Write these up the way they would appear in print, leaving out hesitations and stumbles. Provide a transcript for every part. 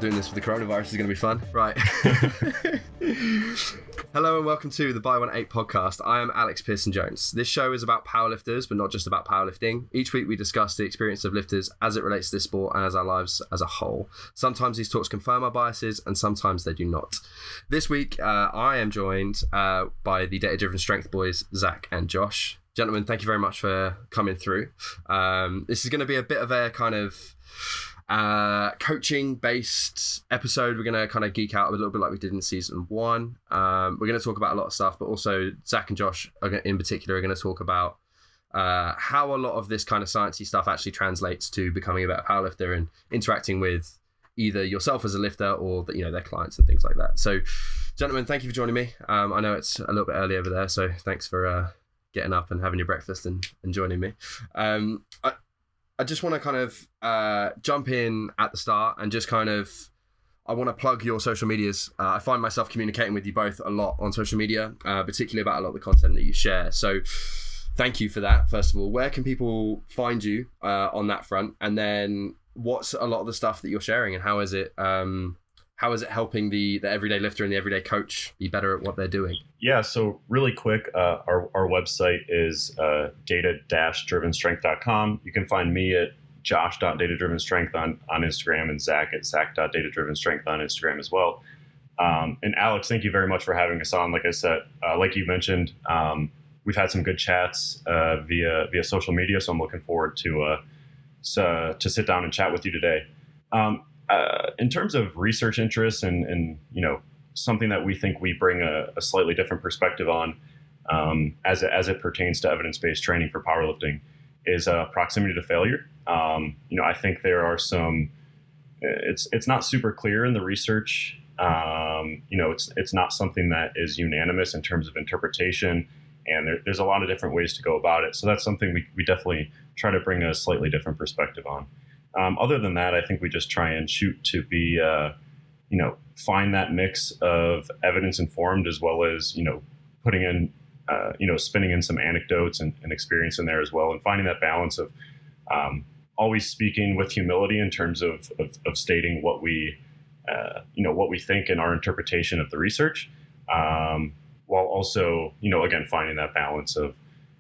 doing this with the coronavirus is going to be fun. Right. Hello and welcome to the Buy One 8 podcast. I am Alex Pearson Jones. This show is about powerlifters, but not just about powerlifting. Each week we discuss the experience of lifters as it relates to this sport and as our lives as a whole. Sometimes these talks confirm our biases and sometimes they do not. This week I am joined by the Data Driven Strength boys, Zach and Josh. Gentlemen, thank you very much for coming through. This is going to be a bit of a kind of coaching based episode. We're going to kind of geek out a little bit like we did in season 1. We're going to talk about a lot of stuff, but also Zach and Josh in particular are going to talk about how a lot of this kind of sciencey stuff actually translates to becoming a better powerlifter and interacting with either yourself as a lifter or their clients and things like that. So gentlemen, thank you for joining me. I know it's a little bit early over there, so thanks for getting up and having your breakfast and joining me. I just want to kind of jump in at the start and just kind of, I want to plug your social medias. I find myself communicating with you both a lot on social media, particularly about a lot of the content that you share. So thank you for that, first of all. Where can people find you on that front? And then what's a lot of the stuff that you're sharing and how is it helping the everyday lifter and the everyday coach be better at what they're doing? Yeah, so really quick, our website is data-drivenstrength.com. You can find me at josh.datadrivenstrength on Instagram and Zach at zach.datadrivenstrength on Instagram as well. And Alex, thank you very much for having us on. Like I said, like you mentioned, we've had some good chats via social media, so I'm looking forward to sit down and chat with you today. In terms of research interests and something that we think we bring a slightly different perspective on as it pertains to evidence-based training for powerlifting is proximity to failure. I think there are some, it's not super clear in the research. It's not something that is unanimous in terms of interpretation, and there's a lot of different ways to go about it. So that's something we definitely try to bring a slightly different perspective on. Other than that, I think we just try and shoot to be, find that mix of evidence informed as well as, putting in, spinning in some anecdotes and experience in there as well, and finding that balance of always speaking with humility in terms of stating what we think in our interpretation of the research, while also, again, finding that balance of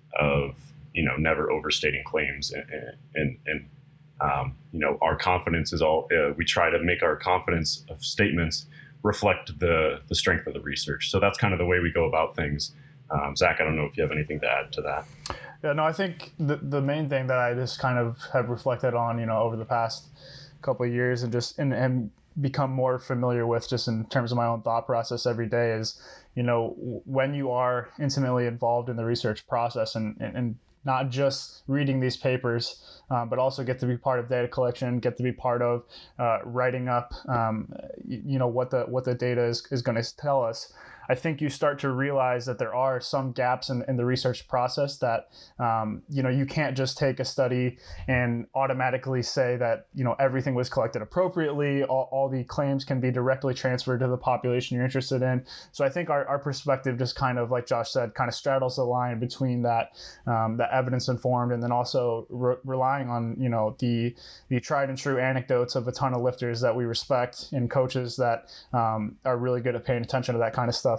never overstating claims and our confidence is all, we try to make our confidence of statements reflect the strength of the research. So that's kind of the way we go about things. Zach, I don't know if you have anything to add to that. Yeah, no, I think the main thing that I just kind of have reflected on, over the past couple of years and become more familiar with just in terms of my own thought process every day is, when you are intimately involved in the research process and not just reading these papers, but also get to be part of data collection, get to be part of writing up, what the data is going to tell us. I think you start to realize that there are some gaps in the research process that, you can't just take a study and automatically say that, everything was collected appropriately. All the claims can be directly transferred to the population you're interested in. So I think our perspective just kind of, like Josh said, kind of straddles the line between that evidence informed and then also relying on, the tried and true anecdotes of a ton of lifters that we respect and coaches that are really good at paying attention to that kind of stuff.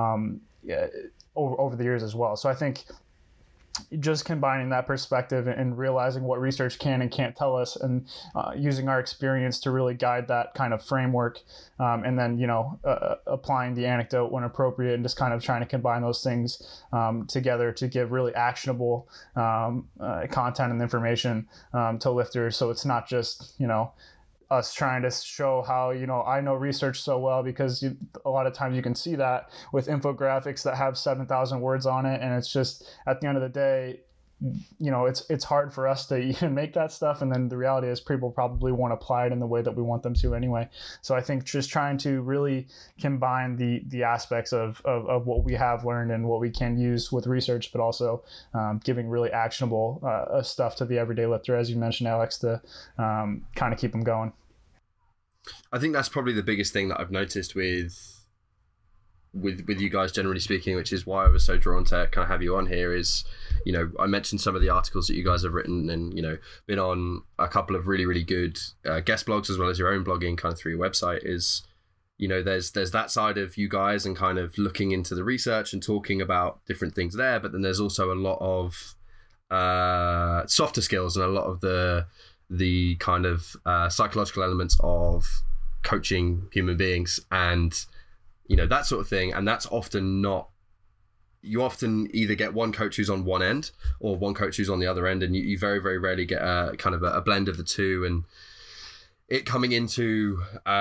Over the years as well. So I think just combining that perspective and realizing what research can and can't tell us and using our experience to really guide that kind of framework and then, applying the anecdote when appropriate and just kind of trying to combine those things together to give really actionable content and information to lifters. So it's not just, us trying to show how, I know research so well, because a lot of times you can see that with infographics that have 7,000 words on it. And it's just, at the end of the day, it's hard for us to even make that stuff. And then the reality is people probably won't apply it in the way that we want them to anyway. So I think just trying to really combine the aspects of what we have learned and what we can use with research, but also giving really actionable stuff to the everyday lifter, as you mentioned, Alex, to kind of keep them going. I think that's probably the biggest thing that I've noticed with with you guys generally speaking, which is why I was so drawn to kind of have you on here, is, you know, I mentioned some of the articles that you guys have written, and, you know, been on a couple of really, really good guest blogs, as well as your own blogging kind of through your website. Is, you know, there's that side of you guys and kind of looking into the research and talking about different things there, but then there's also a lot of softer skills and a lot of the kind of psychological elements of coaching human beings and, you know, that sort of thing. And that's often not, you often either get one coach who's on one end or one coach who's on the other end, and you very, very rarely get a kind of a blend of the two, and it coming into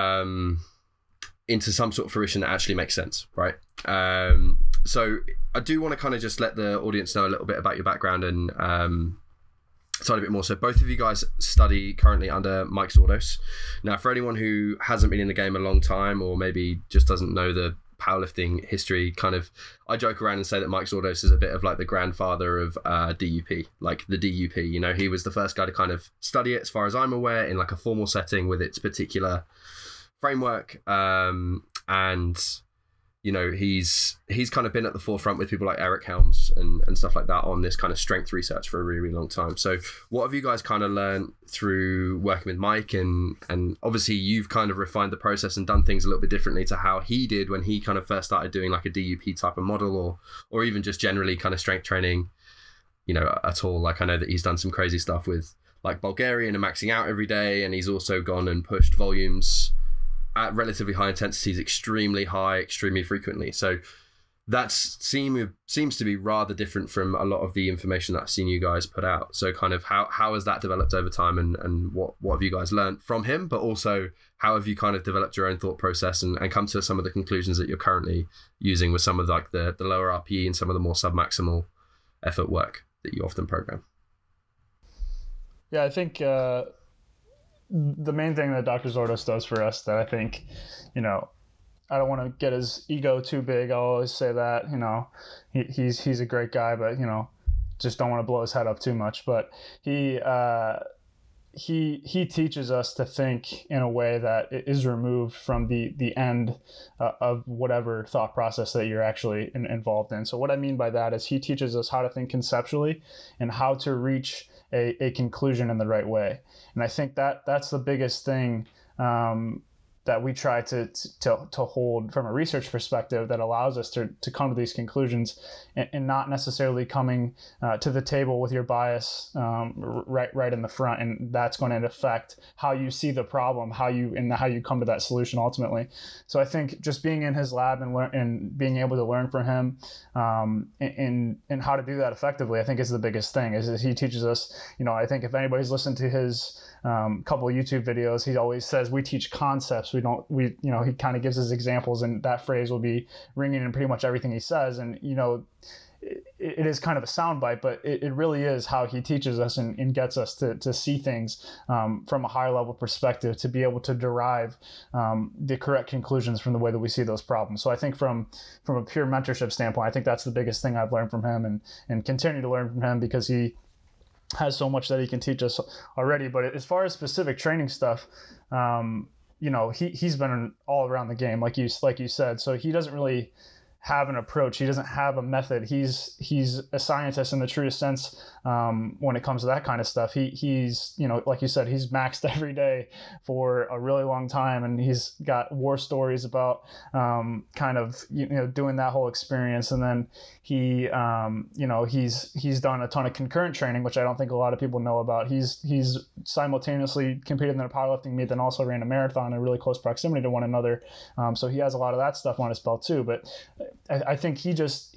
some sort of fruition that actually makes sense, right? So I do want to kind of just let the audience know a little bit about your background and side a bit more. So both of you guys study currently under Mike Zourdos. Now, for anyone who hasn't been in the game a long time, or maybe just doesn't know the powerlifting history, kind of, I joke around and say that Mike Zourdos is a bit of like the grandfather of DUP, like the DUP. You know, he was the first guy to kind of study it, as far as I'm aware, in like a formal setting with its particular framework. And, you know, he's kind of been at the forefront with people like Eric Helms and stuff like that on this kind of strength research for a really, really long time. So what have you guys kind of learned through working with Mike? And obviously you've kind of refined the process and done things a little bit differently to how he did when he kind of first started doing like a DUP type of model, or even just generally kind of strength training, you know, at all. Like, I know that he's done some crazy stuff with like Bulgarian and maxing out every day. And he's also gone and pushed volumes at relatively high intensities, extremely high, extremely frequently. So that seems to be rather different from a lot of the information that I've seen you guys put out. So kind of how has that developed over time, and what have you guys learned from him, but also how have you kind of developed your own thought process and come to some of the conclusions that you're currently using with some of like the lower RPE and some of the more submaximal effort work that you often program? Yeah, I think the main thing that Dr. Zourdos does for us that I think, you know, I don't want to get his ego too big. I'll always say that, you know, he's a great guy, but, you know, just don't want to blow his head up too much. But he teaches us to think in a way that is removed from the end of whatever thought process that you're actually involved in. So what I mean by that is he teaches us how to think conceptually and how to reach a conclusion in the right way. And I think that's the biggest thing that we try to hold from a research perspective that allows us to come to these conclusions and not necessarily coming to the table with your bias right in the front, and that's going to affect how you see the problem, how you come to that solution ultimately. So I think just being in his lab and being able to learn from him and how to do that effectively, I think is the biggest thing. Is he teaches us, you know, I think if anybody's listened to his couple of YouTube videos, he always says we teach concepts. He kind of gives us examples, and that phrase will be ringing in pretty much everything he says. And, you know, it is kind of a soundbite, but it really is how he teaches us and gets us to see things from a higher level perspective, to be able to derive the correct conclusions from the way that we see those problems. So I think from a pure mentorship standpoint, I think that's the biggest thing I've learned from him and continue to learn from him, because he has so much that he can teach us already. But as far as specific training stuff, you know, he's been all around the game, like you said. So he doesn't really have an approach. He doesn't have a method. He's a scientist in the truest sense when it comes to that kind of stuff. He's, you know, like you said, he's maxed every day for a really long time, and he's got war stories about kind of, you know, doing that whole experience. And then he, you know, he's done a ton of concurrent training, which I don't think a lot of people know about. He's simultaneously competed in a powerlifting meet, then also ran a marathon in really close proximity to one another. So he has a lot of that stuff on his belt too. But I think he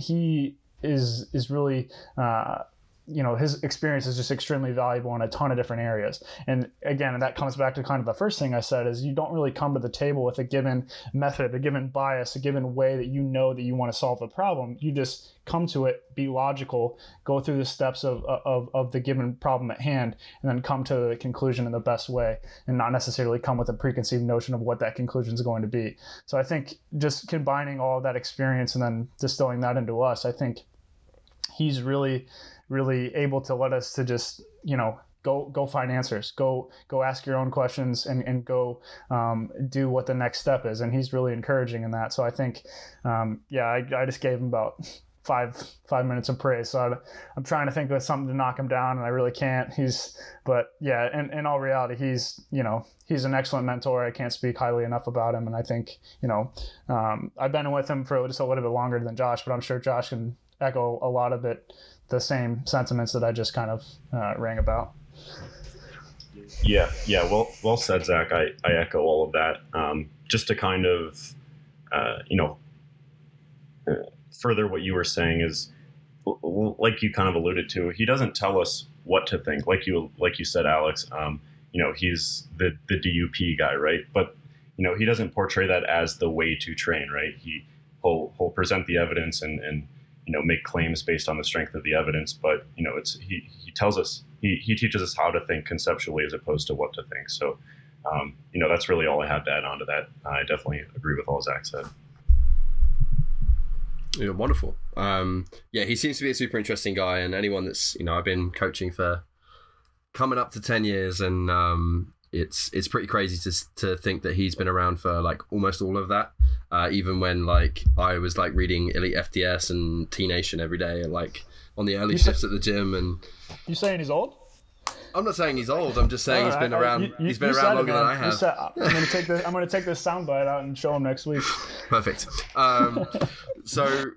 is really, you know, his experience is just extremely valuable in a ton of different areas. And again, that comes back to kind of the first thing I said, is you don't really come to the table with a given method, a given bias, a given way that you know that you want to solve the problem. You just come to it, be logical, go through the steps of the given problem at hand, and then come to the conclusion in the best way, and not necessarily come with a preconceived notion of what that conclusion is going to be. So I think just combining all of that experience and then distilling that into us, I think he's really able to let us to just, you know, go find answers, go ask your own questions, and go do what the next step is. And he's really encouraging in that. So I think, I just gave him about 5 minutes of praise. So I'm trying to think of something to knock him down, and I really can't. But in all reality, he's an excellent mentor. I can't speak highly enough about him. And I think, I've been with him for just a little bit longer than Josh, but I'm sure Josh can echo a lot of the same sentiments that I just kind of rang about. Yeah. Well said, Zach. I echo all of that. Just to kind of, further what you were saying is, like you kind of alluded to, he doesn't tell us what to think. Like you said, Alex, he's the DUP guy, right? But, he doesn't portray that as the way to train, right? He'll present the evidence and make claims based on the strength of the evidence. But, he tells us, he teaches us how to think conceptually as opposed to what to think. So, that's really all I have to add on to that. I definitely agree with all Zach said. Yeah, wonderful. He seems to be a super interesting guy, and anyone that's, I've been coaching for coming up to 10 years, and it's pretty crazy to think that he's been around for like almost all of that. Even when like I was like reading Elite FTS and T Nation every day, and like on the early shifts at the gym. And you saying he's old? I'm not saying he's old. I'm just saying he's been around. He's been around longer than I have. I'm going to take this soundbite out and show him next week. Perfect. So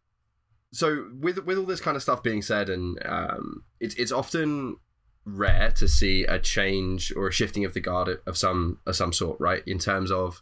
with all this kind of stuff being said, and it's often rare to see a change or a shifting of the guard of some sort, right? In terms of,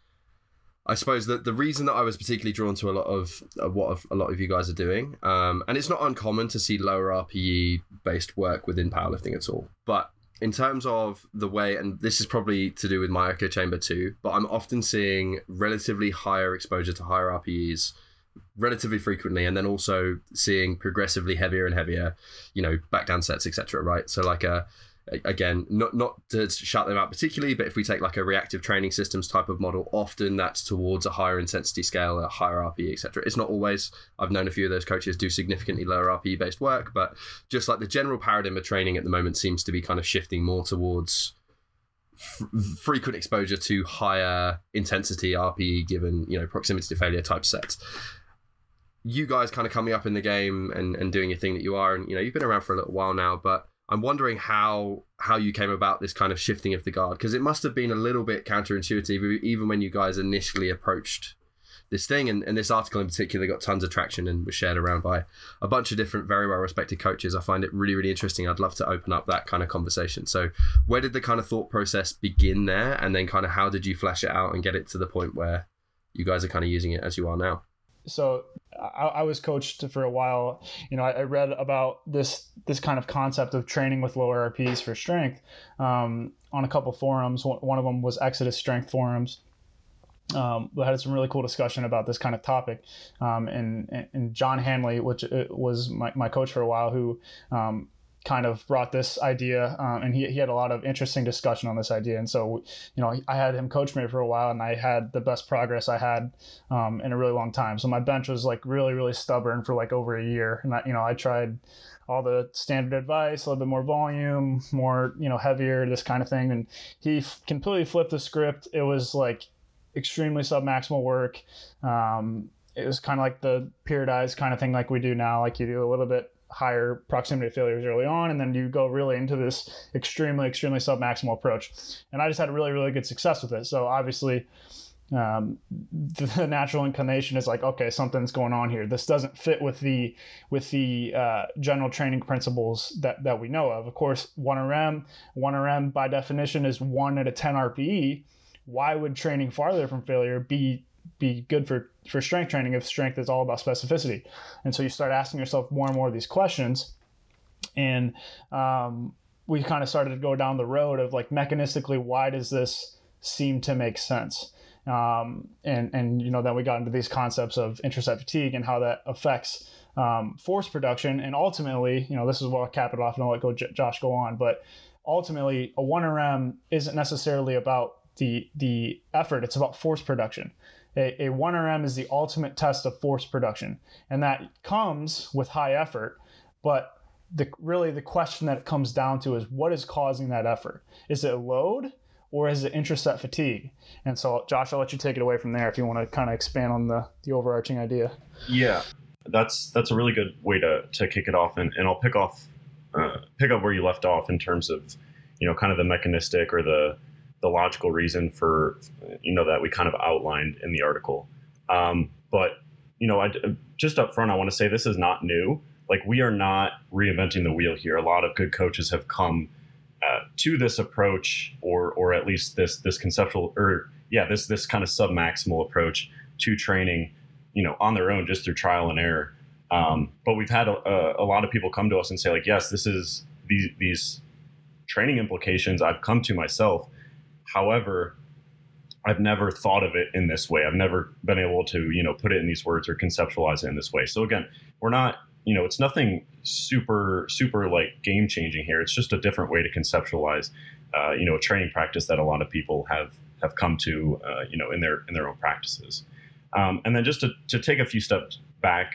I suppose that the reason that I was particularly drawn to a lot of what a lot of you guys are doing, and it's not uncommon to see lower RPE based work within powerlifting at all, but in terms of the way, and this is probably to do with my echo chamber too, but I'm often seeing relatively higher exposure to higher RPEs relatively frequently, and then also seeing progressively heavier and heavier, back down sets, etc. Right? So like again, not to shout them out particularly, but if we take like a reactive training systems type of model, often that's towards a higher intensity scale, a higher RPE, etc. It's not always. I've known a few of those coaches do significantly lower RPE based work, but just like the general paradigm of training at the moment seems to be kind of shifting more towards frequent exposure to higher intensity RPE given, proximity to failure type sets. You guys kind of coming up in the game and doing your thing that you are, and you've been around for a little while now, but I'm wondering how you came about this kind of shifting of the guard, because it must have been a little bit counterintuitive even when you guys initially approached this thing, and this article in particular got tons of traction and was shared around by a bunch of different very well respected coaches. I find it really, really interesting. I'd love to open up that kind of conversation. So where did the kind of thought process begin there, and then kind of how did you flesh it out and get it to the point where you guys are kind of using it as you are now? So I was coached for a while. I read about this kind of concept of training with lower RPEs for strength on a couple forums. One of them was Exodus Strength forums. We had some really cool discussion about this kind of topic. And John Hanley, which was my coach for a while, who kind of brought this idea, and he had a lot of interesting discussion on this idea. And so, I had him coach me for a while, and I had the best progress I had in a really long time. So my bench was like really, really stubborn for like over a year. And I tried all the standard advice, a little bit more volume, more, heavier, this kind of thing. And he completely flipped the script. It was like extremely submaximal work. It was kind of like the periodized kind of thing like we do now, like you do a little bit higher proximity failures early on, and then you go really into this extremely submaximal approach. And I just had really, really good success with it. So obviously the natural inclination is like, okay, something's going on here. This doesn't fit with the general training principles that we know of. Of course, 1RM by definition is 1 at a 10 RPE. Why would training farther from failure be good for strength training if strength is all about specificity? And so you start asking yourself more and more of these questions, and we kind of started to go down the road of like, mechanistically, why does this seem to make sense? And then we got into these concepts of intraset fatigue and how that affects force production. And ultimately, this is what I'll cap it off and I'll let Josh go on, but ultimately a 1RM isn't necessarily about the effort, it's about force production. A 1RM is the ultimate test of force production, and that comes with high effort, but the question that it comes down to is what is causing that effort? Is it load or is it intraset fatigue? And so, Josh, I'll let you take it away from there if you want to kind of expand on the overarching idea. Yeah, that's a really good way to kick it off, and I'll pick up where you left off in terms of, kind of the mechanistic or the logical reason for, that we kind of outlined in the article. But just up front, I want to say this is not new. Like, we are not reinventing the wheel here. A lot of good coaches have come to this approach, or at least this conceptual, this kind of sub-maximal approach to training, on their own, just through trial and error. But we've had a lot of people come to us and say, like, yes, this is these training implications I've come to myself. However, I've never thought of it in this way. I've never been able to, put it in these words or conceptualize it in this way. So again, we're not, it's nothing super like game changing here. It's just a different way to conceptualize, a training practice that a lot of people have come to, in their own practices. And then just to take a few steps back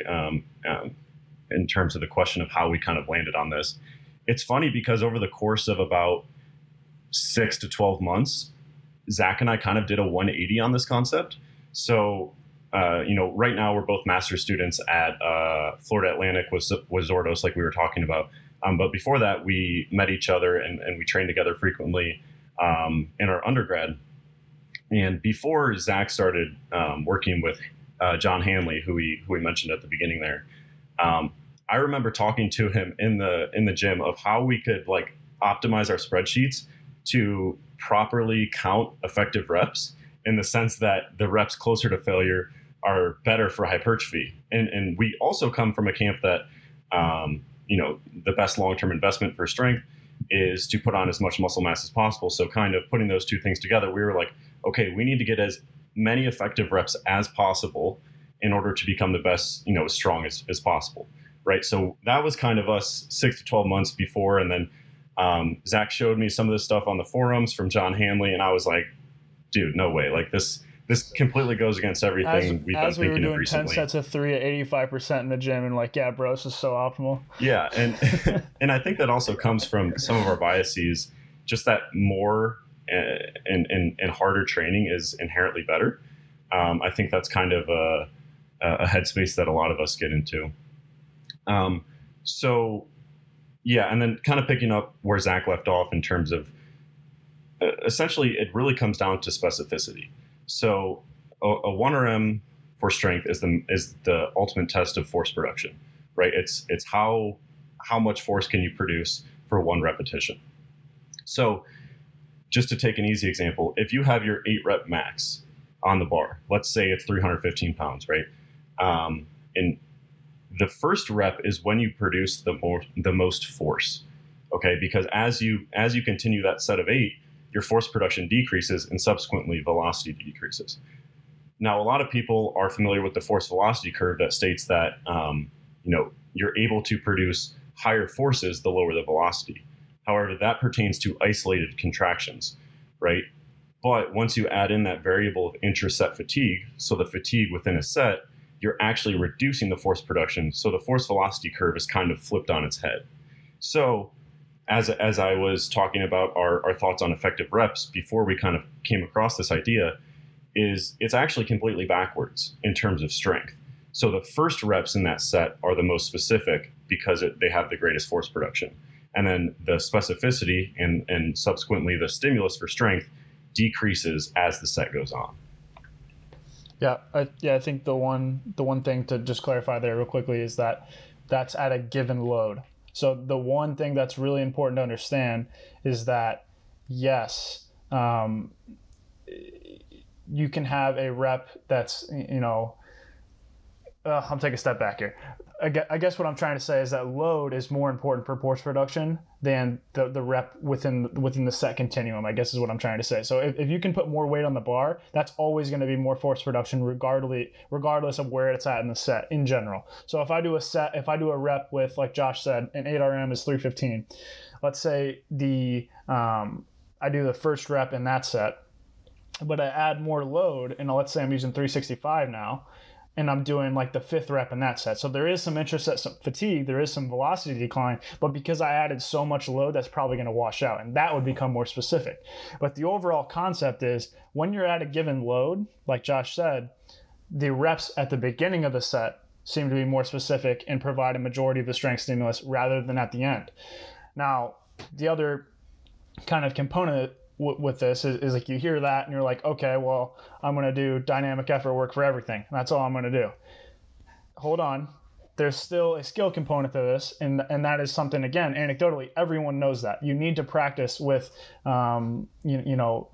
in terms of the question of how we kind of landed on this, it's funny because over the course of about 6 to 12 months, Zach and I kind of did a 180 on this concept. So, right now we're both master's students at Florida Atlantic with Zordos, like we were talking about. But before that, we met each other and we trained together frequently in our undergrad. And before Zach started working with John Hanley, who we mentioned at the beginning there, I remember talking to him in the gym of how we could like optimize our spreadsheets to properly count effective reps, in the sense that the reps closer to failure are better for hypertrophy. And we also come from a camp that, the best long-term investment for strength is to put on as much muscle mass as possible. So kind of putting those two things together, we were like, okay, we need to get as many effective reps as possible in order to become the best, as strong as possible. Right. So that was kind of us 6 to 12 months before. And then Zach showed me some of this stuff on the forums from John Hanley. And I was like, dude, no way. Like this completely goes against everything we've been thinking of recently. 10 sets of 3 at 85% in the gym and like, yeah, bro, this is so optimal. Yeah. And, and I think that also comes from some of our biases, just that more and harder training is inherently better. I think that's kind of a headspace that a lot of us get into. So yeah. And then kind of picking up where Zach left off in terms of essentially it really comes down to specificity. So a 1RM for strength is the ultimate test of force production, right? It's how much force can you produce for one repetition. So just to take an easy example, if you have your 8 rep max on the bar, let's say it's 315 pounds, right? And the first rep is when you produce the most force, okay? Because as you continue that set of 8, your force production decreases and subsequently velocity decreases. Now, a lot of people are familiar with the force velocity curve that states that, you're able to produce higher forces the lower the velocity. However, that pertains to isolated contractions, right? But once you add in that variable of intraset fatigue, so the fatigue within a set, you're actually reducing the force production. So the force velocity curve is kind of flipped on its head. So as I was talking about our thoughts on effective reps before we kind of came across this idea, is it's actually completely backwards in terms of strength. So the first reps in that set are the most specific because they have the greatest force production. And then the specificity and subsequently the stimulus for strength decreases as the set goes on. Yeah, I think the one thing to just clarify there real quickly is that that's at a given load. So the one thing that's really important to understand is that, yes, you can have a rep that's, I'm taking a step back here. I guess what I'm trying to say is that load is more important for force production than the rep within the set continuum, I guess is what I'm trying to say. So if you can put more weight on the bar, that's always going to be more force production regardless of where it's at in the set in general. So if I do a rep with, like Josh said, an 8RM is 315. Let's say I do the first rep in that set, but I add more load, and let's say I'm using 365 now. and I'm doing like the 5th rep in that set. So there is some intraset some fatigue, there is some velocity decline, but because I added so much load, that's probably going to wash out, and that would become more specific. But the overall concept is when you're at a given load, like Josh said, the reps at the beginning of the set seem to be more specific and provide a majority of the strength stimulus rather than at the end. Now, the other kind of component with this is like you hear that and you're like, okay, well, I'm going to do dynamic effort work for everything. That's all I'm going to do. Hold on. There's still a skill component to this, and that is something, again, anecdotally, everyone knows that. You need to practice with, near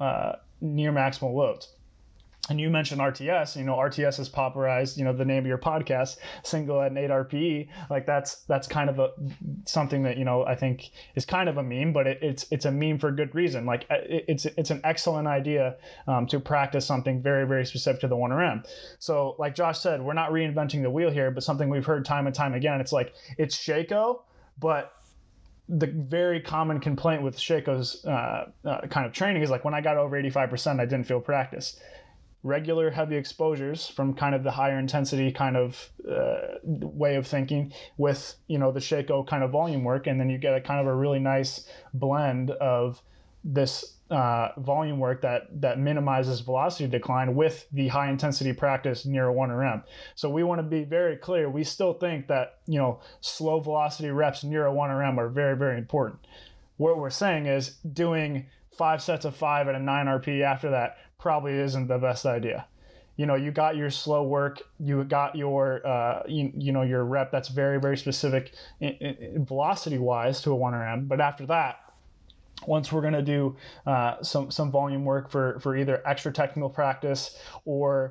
maximal loads. And you mentioned RTS, RTS has popularized, the name of your podcast, single at an 8 RPE. Like that's kind of something that, I think is kind of a meme, but it's a meme for good reason. Like it's an excellent idea to practice something very, very specific to the 1RM. So like Josh said, we're not reinventing the wheel here, but something we've heard time and time again, it's like, it's Shako, but the very common complaint with Shako's kind of training is like, when I got over 85%, I didn't feel practice. Regular heavy exposures from kind of the higher intensity kind of way of thinking with, the Shako kind of volume work. And then you get a kind of a really nice blend of this volume work that minimizes velocity decline with the high intensity practice near a 1RM. So we want to be very clear. We still think that, slow velocity reps near a 1RM are very, very important. What we're saying is doing 5 sets of 5 at a 9 RP after that probably isn't the best idea. You got your slow work, you got your your rep that's very, very specific in velocity wise to a 1RM. But after that, once we're going to do some volume work for either extra technical practice or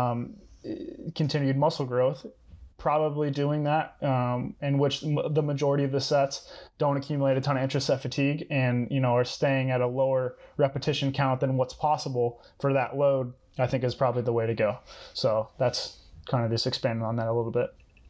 continued muscle growth, probably doing that in which the majority of the sets don't accumulate a ton of intraset fatigue and are staying at a lower repetition count than what's possible for that load, I think is probably the way to go. So that's kind of just expanding on that a little bit.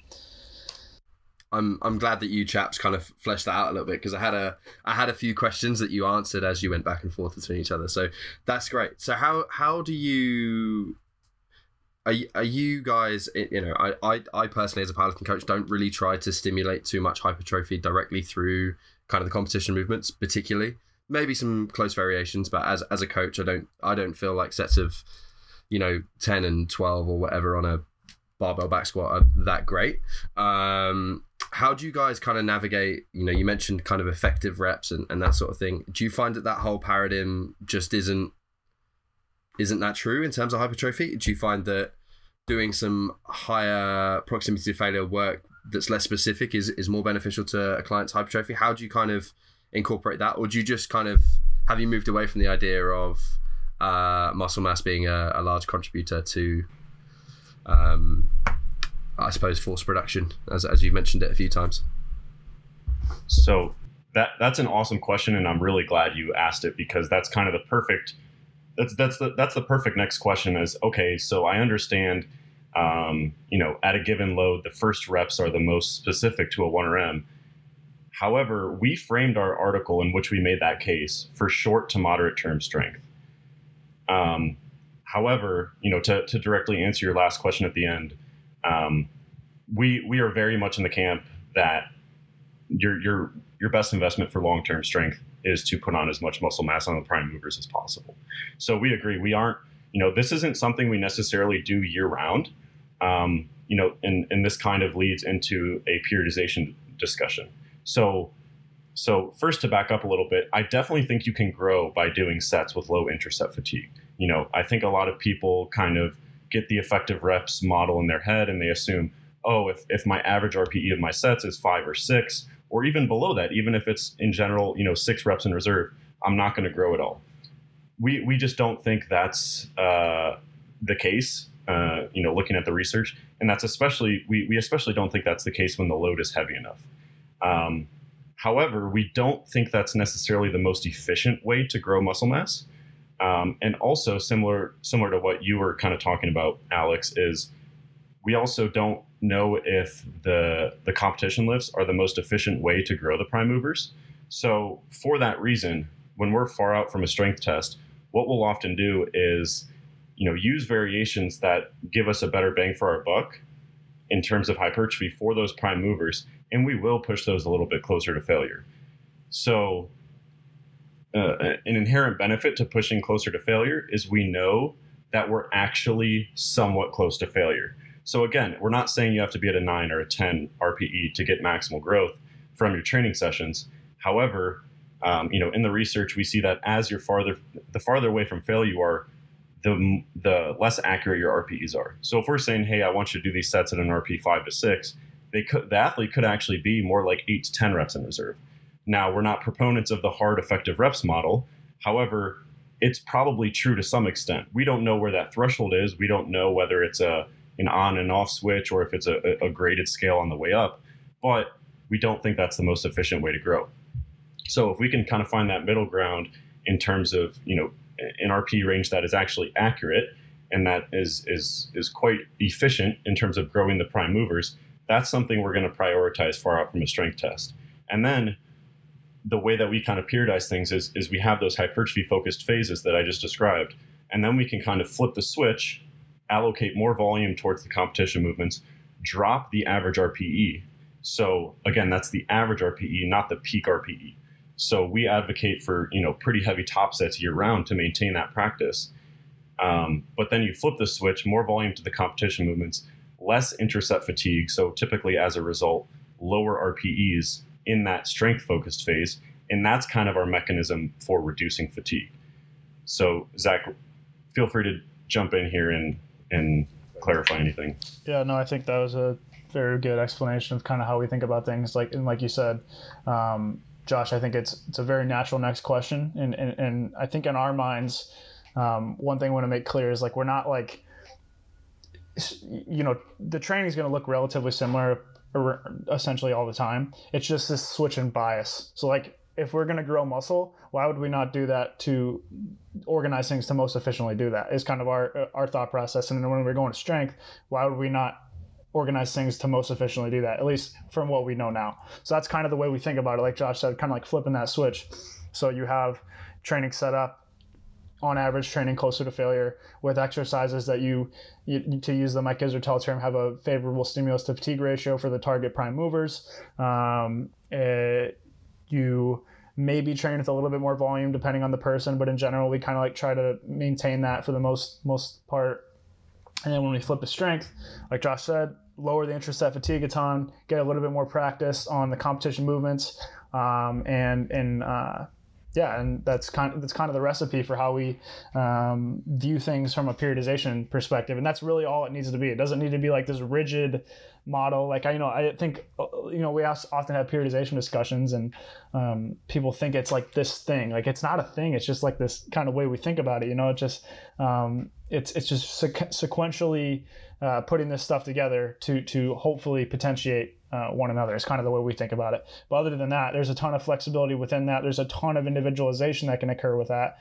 I'm glad that you chaps kind of fleshed that out a little bit, because I had a few questions that you answered as you went back and forth between each other. So that's great. So how do you are you guys, I personally as a powerlifting coach don't really try to stimulate too much hypertrophy directly through kind of the competition movements, particularly. Maybe some close variations, but as a coach, I don't feel like sets of 10 and 12 or whatever on a barbell back squat are that great. How do you guys kind of navigate, you mentioned kind of effective reps and that sort of thing. Do you find that whole paradigm just isn't that true in terms of hypertrophy? Do you find that doing some higher proximity to failure work that's less specific is more beneficial to a client's hypertrophy? How do you kind of incorporate that? Or do you just have you moved away from the idea of muscle mass being a large contributor to, I suppose, force production, as you've mentioned it a few times? So that's an awesome question, and I'm really glad you asked it, because that's kind of the perfect that's the perfect next question is, okay, so I understand, at a given load, the first reps are the most specific to a 1RM. However, we framed our article in which we made that case for short to moderate term strength. However, to directly answer your last question at the end, we are very much in the camp that your best investment for long-term strength is to put on as much muscle mass on the prime movers as possible. So we agree. We aren't, this isn't something we necessarily do year round. And this kind of leads into a periodization discussion. So first, to back up a little bit, I definitely think you can grow by doing sets with low intraset fatigue. I think a lot of people kind of get the effective reps model in their head and they assume, oh, if my average RPE of my sets is 5 or 6, or even below that, even if it's in general, 6 reps in reserve, I'm not going to grow at all. We just don't think that's the case, looking at the research. And that's especially, we especially don't think that's the case when the load is heavy enough. However, we don't think that's necessarily the most efficient way to grow muscle mass. And also similar to what you were kind of talking about, Alex, is we also don't know if the competition lifts are the most efficient way to grow the prime movers. So for that reason, when we're far out from a strength test, what we'll often do is use variations that give us a better bang for our buck in terms of hypertrophy for those prime movers, and we will push those a little bit closer to failure. So an inherent benefit to pushing closer to failure is we know that we're actually somewhat close to failure. So again, we're not saying you have to be at a 9 or a 10 RPE to get maximal growth from your training sessions. However, in the research, we see that as the farther away from failure you are, the less accurate your RPEs are. So if we're saying, hey, I want you to do these sets at an RPE 5 to 6, the athlete could actually be more like 8 to 10 reps in reserve. Now, we're not proponents of the hard effective reps model. However, it's probably true to some extent. We don't know where that threshold is. We don't know whether it's an on and off switch or if it's a graded scale on the way up. But we don't think that's the most efficient way to grow. So if we can kind of find that middle ground in terms of, an RP range that is actually accurate and that is quite efficient in terms of growing the prime movers, that's something we're going to prioritize far out from a strength test. And then the way that we kind of periodize things is we have those hypertrophy focused phases that I just described. And then we can kind of flip the switch, allocate more volume towards the competition movements, drop the average RPE. So again, that's the average RPE, not the peak RPE. So we advocate for, pretty heavy top sets year round to maintain that practice. But then you flip the switch, more volume to the competition movements, less interset fatigue. So typically as a result, lower RPEs in that strength focused phase. And that's kind of our mechanism for reducing fatigue. So Zach, feel free to jump in here and clarify anything. Yeah, no, I think that was a very good explanation of kind of how we think about things. Like you said, Josh, I think it's a very natural next question. And I think in our minds, one thing I want to make clear is we're not the training is going to look relatively similar essentially all the time. It's just this switch in bias. So if we're going to grow muscle, why would we not do that to organize things to most efficiently do that is kind of our thought process. And then when we're going to strength, why would we not organize things to most efficiently do that, at least from what we know now? So that's kind of the way we think about it. Like Josh said, kind of flipping that switch. So you have training set up, on average training closer to failure with exercises that you to use the Mike Isertel term, have a favorable stimulus to fatigue ratio for the target prime movers. You maybe train with a little bit more volume depending on the person, but in general, we kind of try to maintain that for the most part. And then when we flip to strength, like Josh said, lower the intraset fatigue a ton, get a little bit more practice on the competition movements, and that's kind of the recipe for how we view things from a periodization perspective. And that's really all it needs to be. It doesn't need to be this rigid model. I think we often have periodization discussions, and people think it's this thing. It's not a thing. It's just this kind of way we think about it. It just it's just sequentially putting this stuff together to hopefully potentiate one another. It's kind of the way we think about it. But other than that, there's a ton of flexibility within that. There's a ton of individualization that can occur with that.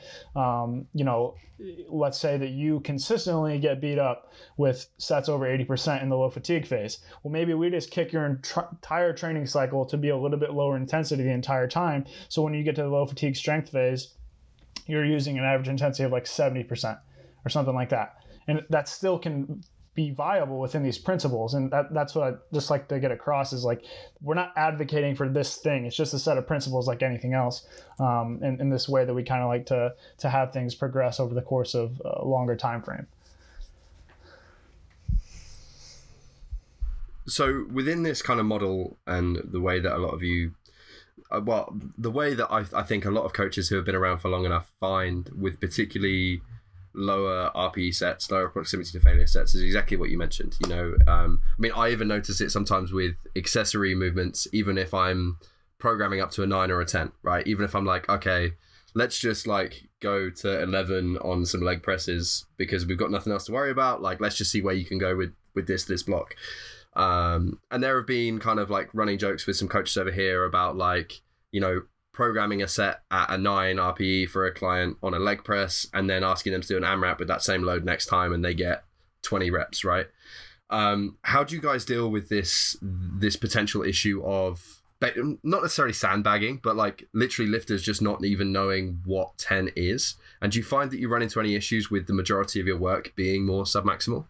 Let's say that you consistently get beat up with sets over 80% in the low fatigue phase. Well, maybe we just kick your entire training cycle to be a little bit lower intensity the entire time. So when you get to the low fatigue strength phase, you're using an average intensity of 70% or something like that. And that still can be viable within these principles. And that's what I just like to get across is we're not advocating for this thing. It's just a set of principles like anything else. In this way that we kind of like to have things progress over the course of a longer time frame. So within this kind of model and the way that a lot of you, the way that I think a lot of coaches who have been around for long enough find with particularly lower RPE sets, lower proximity to failure sets, is exactly what you mentioned. I even notice it sometimes with accessory movements, even if I'm programming up to a 9 or a 10, right? Even if I'm okay, let's just go to 11 on some leg presses because we've got nothing else to worry about. Let's just see where you can go with this block. And there have been kind of running jokes with some coaches over here about programming a set at a 9 RPE for a client on a leg press and then asking them to do an AMRAP with that same load next time and they get 20 reps, right? How do you guys deal with this potential issue of not necessarily sandbagging, but like literally lifters just not even knowing what 10 is? And do you find that you run into any issues with the majority of your work being more submaximal?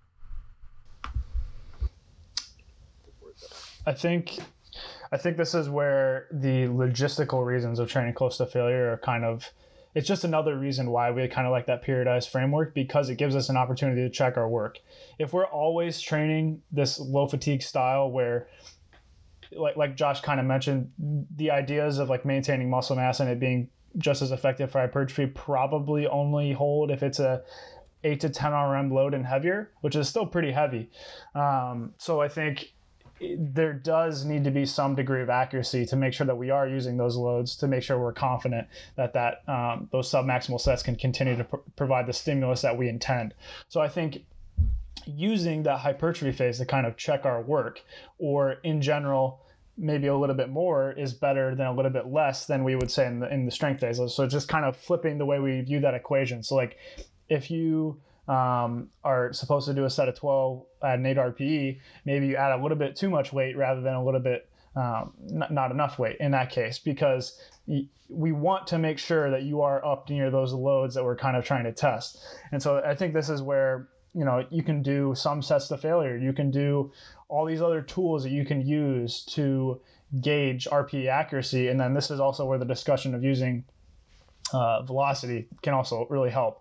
I think this is where the logistical reasons of training close to failure are kind of, it's just another reason why we kind of like that periodized framework, because it gives us an opportunity to check our work. If we're always training this low fatigue style where, like Josh kind of mentioned, the ideas of like maintaining muscle mass and it being just as effective for hypertrophy probably only hold if it's a 8 to 10 RM load and heavier, which is still pretty heavy. So I think there does need to be some degree of accuracy to make sure that we are using those loads, to make sure we're confident that those submaximal sets can continue to provide the stimulus that we intend. So I think using that hypertrophy phase to kind of check our work, or in general, maybe a little bit more is better than a little bit less than we would say in the strength phase. So just kind of flipping the way we view that equation. So like if you are supposed to do a set of 12 at an 8 RPE, maybe you add a little bit too much weight rather than a little bit not enough weight in that case, because we want to make sure that you are up near those loads that we're kind of trying to test. And so I think this is where, you know, you can do some sets to failure. You can do all these other tools that you can use to gauge RPE accuracy. And then this is also where the discussion of using velocity can also really help.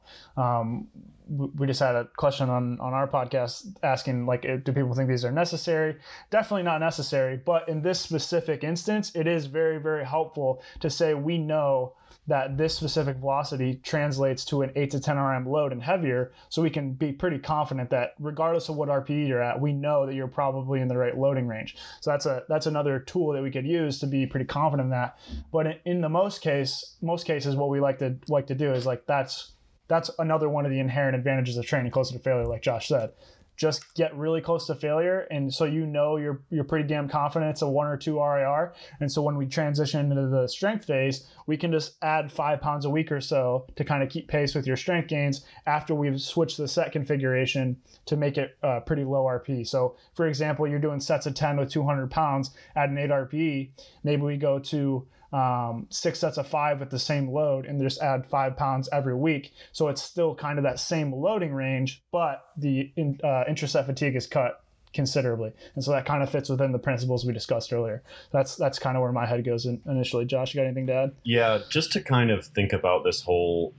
We just had a question on our podcast asking, like, do people think these are necessary? Definitely not necessary. But in this specific instance, it is very, very helpful to say we know that this specific velocity translates to an 8 to 10 RM load and heavier, so we can be pretty confident that regardless of what RPE you're at, we know that you're probably in the right loading range. So that's another tool that we could use to be pretty confident in that. But in the most cases, what we like to do is like that's another one of the inherent advantages of training closer to failure, like Josh said. Just get really close to failure, and so you know you're pretty damn confident it's a 1 or 2 RIR. And so when we transition into the strength phase, we can just add 5 pounds a week or so to kind of keep pace with your strength gains after we've switched the set configuration to make it pretty low RP. So for example, you're doing sets of 10 with 200 pounds at an 8 RPE. Maybe we go to 6 sets of 5 with the same load and just add 5 pounds every week. So it's still kind of that same loading range, but the intraset fatigue is cut considerably. And so that kind of fits within the principles we discussed earlier. That's kind of where my head goes initially. Josh, you got anything to add? Yeah, just to kind of think about this whole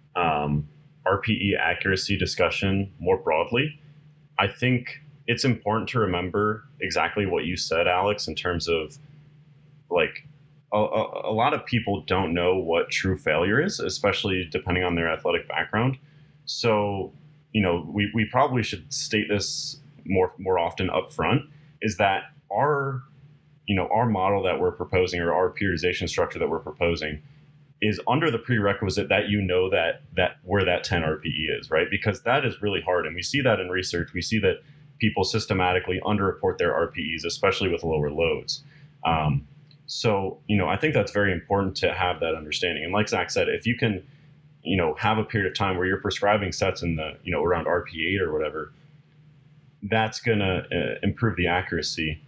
RPE accuracy discussion more broadly, I think it's important to remember exactly what you said, Alex, in terms of like, a lot of people don't know what true failure is, especially depending on their athletic background. So, you know, we probably should state this more often up front, is that our model that we're proposing, or our periodization structure that we're proposing, is under the prerequisite that you know that where that 10 RPE is, right? Because that is really hard. And we see that in research. We see that people systematically underreport their RPEs, especially with lower loads. So, you know, I think that's very important to have that understanding. And like Zach said, if you can, you know, have a period of time where you're prescribing sets in the, you know, around RP8 or whatever, that's going to improve the accuracy.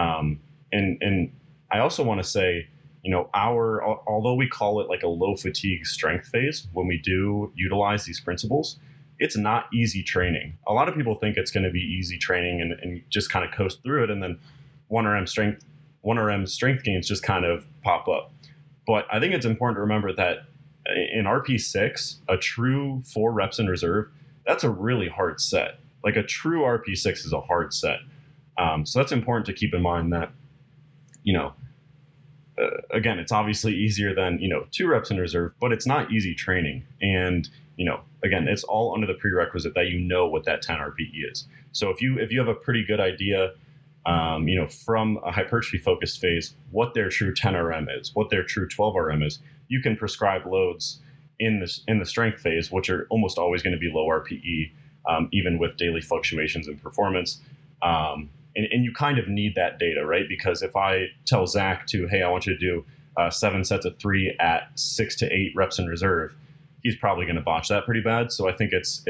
And I also want to say, you know, although we call it like a low fatigue strength phase, when we do utilize these principles, it's not easy training. A lot of people think it's going to be easy training and just kind of coast through it. And then 1 RM strength gains just kind of pop up. But I think it's important to remember that in RP6, a true 4 reps in reserve, that's a really hard set. Like a true RP6 is a hard set. So that's important to keep in mind that, you know, again, it's obviously easier than, you know, 2 reps in reserve, but it's not easy training. And, you know, again, it's all under the prerequisite that you know what that 10 RPE is. So if you have a pretty good idea, you know, from a hypertrophy focused phase, what their true 10 RM is, what their true 12 RM is, you can prescribe loads in the strength phase, which are almost always going to be low RPE, even with daily fluctuations in performance. And you kind of need that data, right? Because if I tell Zach hey, I want you to do 7 sets of 3 at 6 to 8 reps in reserve, he's probably going to botch that pretty bad. So I think it's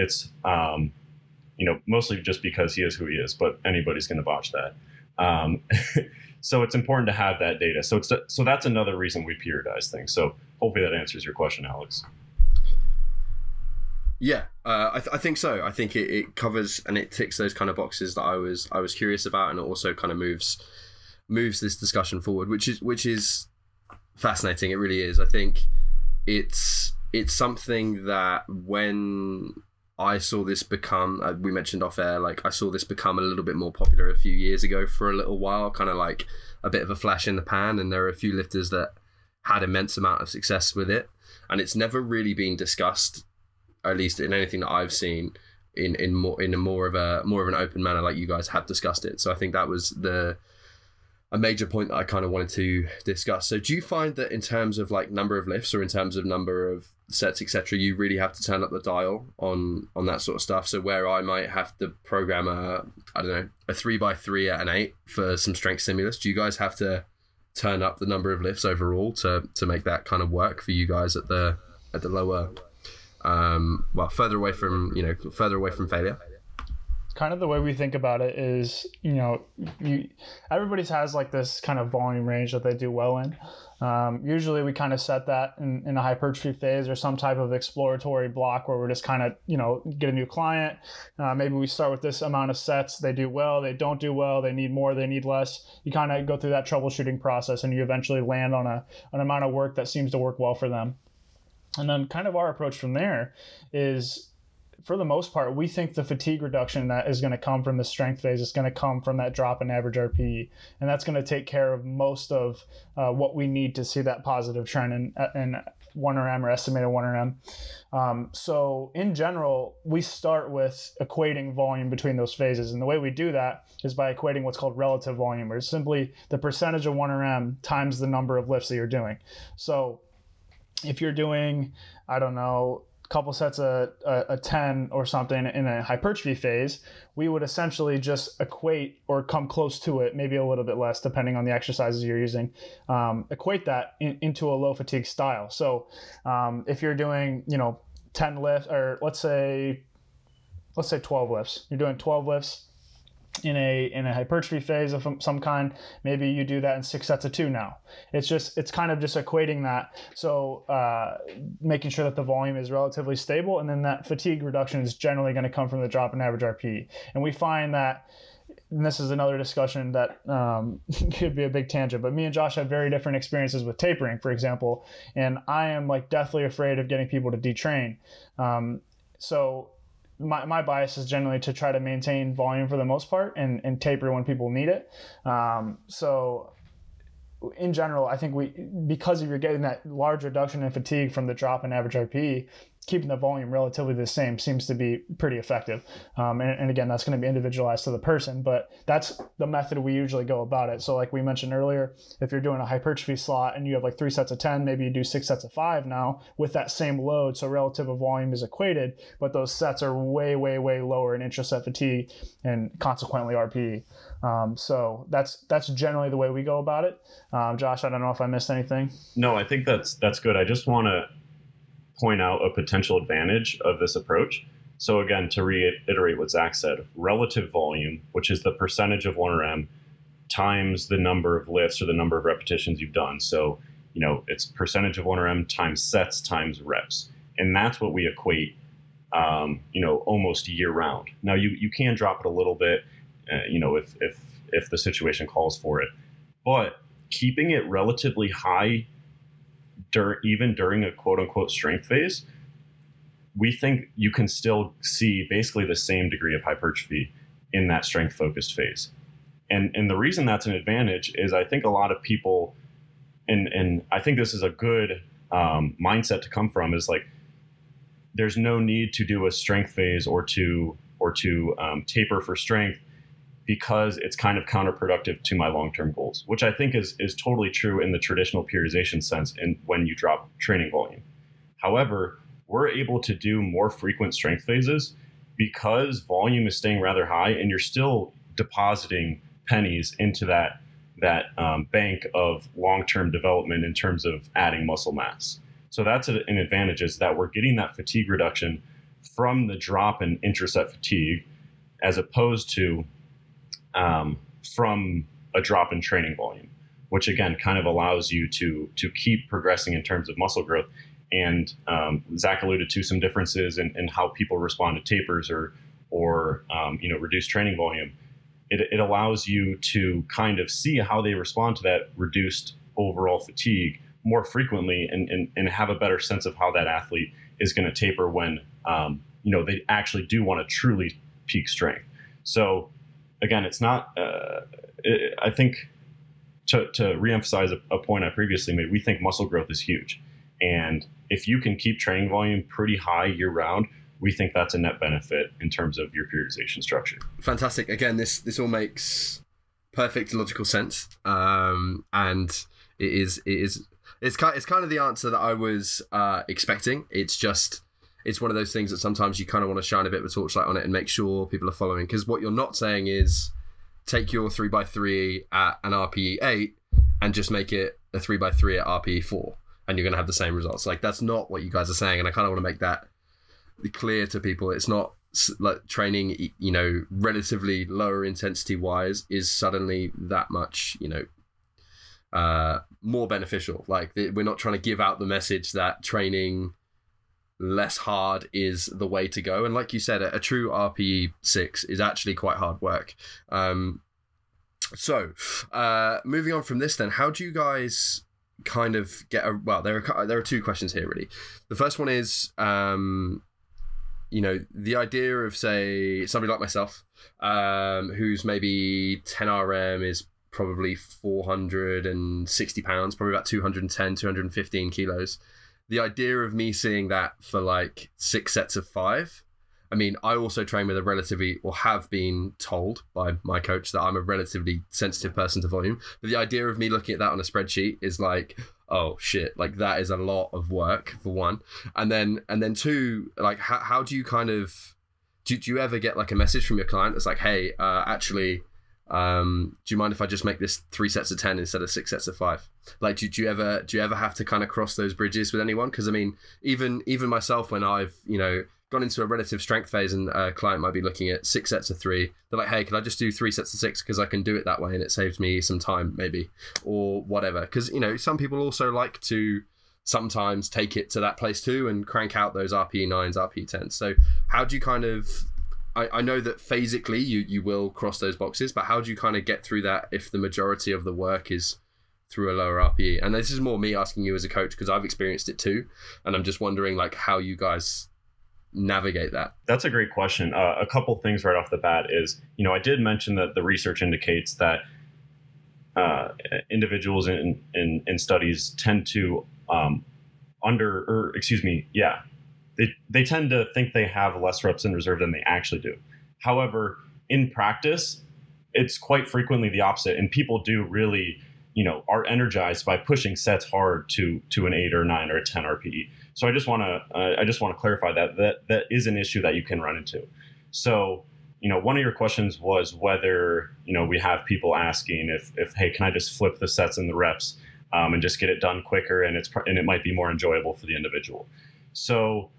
you know, mostly just because he is who he is, but anybody's going to botch that. So it's important to have that data. So that's another reason we periodize things. So hopefully that answers your question, Alex. Yeah, I think so. I think it covers and it ticks those kind of boxes that I was curious about, and it also kind of moves this discussion forward, which is fascinating. It really is. I think it's something that when I saw this become, we mentioned off air, like I saw this become a little bit more popular a few years ago for a little while, kind of like a bit of a flash in the pan, and there are a few lifters that had immense amount of success with it, and it's never really been discussed, at least in anything that I've seen, in more of an open manner, like you guys have discussed it. So I think that was a major point that I kind of wanted to discuss. So do you find that in terms of like number of lifts or in terms of number of sets, etc., you really have to turn up the dial on that sort of stuff? So where I might have to program a 3x3 at an 8 for some strength stimulus, do you guys have to turn up the number of lifts overall to make that kind of work for you guys at the lower, further away from failure? Kind of the way we think about it is, everybody's has like this kind of volume range that they do well in. Usually we kind of set that in a hypertrophy phase or some type of exploratory block where we're just kind of, get a new client. Maybe we start with this amount of sets. They do well, they don't do well, they need more, they need less. You kind of go through that troubleshooting process and you eventually land on an amount of work that seems to work well for them. And then kind of our approach from there is, for the most part, we think the fatigue reduction that is going to come from the strength phase is going to come from that drop in average RPE. And that's going to take care of most of what we need to see that positive trend in 1RM or estimated 1RM. So in general, we start with equating volume between those phases. And the way we do that is by equating what's called relative volume, or simply the percentage of 1RM times the number of lifts that you're doing. So if you're doing, couple sets a 10 or something in a hypertrophy phase, we would essentially just equate or come close to it, maybe a little bit less depending on the exercises you're using, equate that into a low fatigue style. So if you're doing 10 lifts, or let's say 12 lifts, you're doing 12 lifts in a hypertrophy phase of some kind, maybe you do that in 6 sets of 2 now. It's kind of just equating that. So making sure that the volume is relatively stable, and then that fatigue reduction is generally going to come from the drop in average RPE. And we find that, and this is another discussion that could be a big tangent, but me and Josh have very different experiences with tapering, for example, and I am like deathly afraid of getting people to detrain. So my bias is generally to try to maintain volume for the most part and taper when people need it. So in general, I think because you're getting that large reduction in fatigue from the drop in average RPE, keeping the volume relatively the same seems to be pretty effective. And again, that's going to be individualized to the person, but that's the method we usually go about it. So like we mentioned earlier, if you're doing a hypertrophy slot and you have like 3 sets of 10, maybe you do 6 sets of 5 now with that same load. So relative volume is equated, but those sets are way, way, way lower in intraset fatigue and consequently RPE. So that's generally the way we go about it. Josh, I don't know if I missed anything. No, I think that's good. I just want to point out a potential advantage of this approach. So again, to reiterate what Zach said, relative volume, which is the percentage of 1RM times the number of lifts or the number of repetitions you've done. So, it's percentage of 1RM times sets times reps. And that's what we equate, almost year round. Now you can drop it a little bit, if the situation calls for it, but keeping it relatively high even during a quote unquote strength phase, we think you can still see basically the same degree of hypertrophy in that strength focused phase. And the reason that's an advantage is I think a lot of people, and I think this is a good mindset to come from, is like, there's no need to do a strength phase or to taper for strength because it's kind of counterproductive to my long-term goals, which I think is totally true in the traditional periodization sense and when you drop training volume. However, we're able to do more frequent strength phases because volume is staying rather high and you're still depositing pennies into that bank of long-term development in terms of adding muscle mass. So that's an advantage, is that we're getting that fatigue reduction from the drop in intraset fatigue as opposed to from a drop in training volume, which again kind of allows you to keep progressing in terms of muscle growth. And Zach alluded to some differences in how people respond to tapers or reduced training volume. It allows you to kind of see how they respond to that reduced overall fatigue more frequently and have a better sense of how that athlete is going to taper when they actually do want to truly peak strength. So again, it's not I think to reemphasize a point I previously made, we think muscle growth is huge, and if you can keep training volume pretty high year round, we think that's a net benefit in terms of your periodization structure. Fantastic. Again, this all makes perfect logical sense, and it's kind of the answer that I was expecting. It's one of those things that sometimes you kind of want to shine a bit of a torchlight on it and make sure people are following. Because what you're not saying is take your 3x3 at an RPE 8 and just make it a 3x3 at RPE 4, and you're going to have the same results. Like, that's not what you guys are saying, and I kind of want to make that clear to people. It's not like training, relatively lower intensity wise is suddenly that much, more beneficial. Like, we're not trying to give out the message that training less hard is the way to go. And like you said, a true RPE 6 is actually quite hard work. So moving on from this then, how do you guys kind of get there are two questions here really. The first one is the idea of, say, somebody like myself, who's maybe 10 RM is probably 460 pounds, probably about 210, 215 kilos. The idea of me seeing that for like 6 sets of 5. I mean, I also train with have been told by my coach that I'm a relatively sensitive person to volume. But the idea of me looking at that on a spreadsheet is like, oh shit, like that is a lot of work, for one. And then two, like how do you kind of, do you ever get like a message from your client that's like, hey, actually, do you mind if I just make this 3 sets of 10 instead of 6 sets of 5? Like, do you ever have to kind of cross those bridges with anyone? Because I mean, even myself, when I've gone into a relative strength phase and a client might be looking at 6 sets of 3, they're like, hey, can I just do 3 sets of 6 because I can do it that way and it saves me some time maybe, or whatever. Because some people also like to sometimes take it to that place too and crank out those RPE 9s, RPE 10s. So how do you kind of, I know that physically you will cross those boxes, but how do you kind of get through that if the majority of the work is through a lower RPE? And this is more me asking you as a coach because I've experienced it too, and I'm just wondering like how you guys navigate that. That's a great question. A couple things right off the bat is, I did mention that the research indicates that individuals in studies tend to they tend to think they have less reps in reserve than they actually do. However, in practice, it's quite frequently the opposite, and people do really, are energized by pushing sets hard to an 8 or 9 or a 10 RPE. So I just want to clarify that is an issue that you can run into. So, one of your questions was whether, we have people asking if hey, can I just flip the sets and the reps and just get it done quicker, and it might be more enjoyable for the individual. So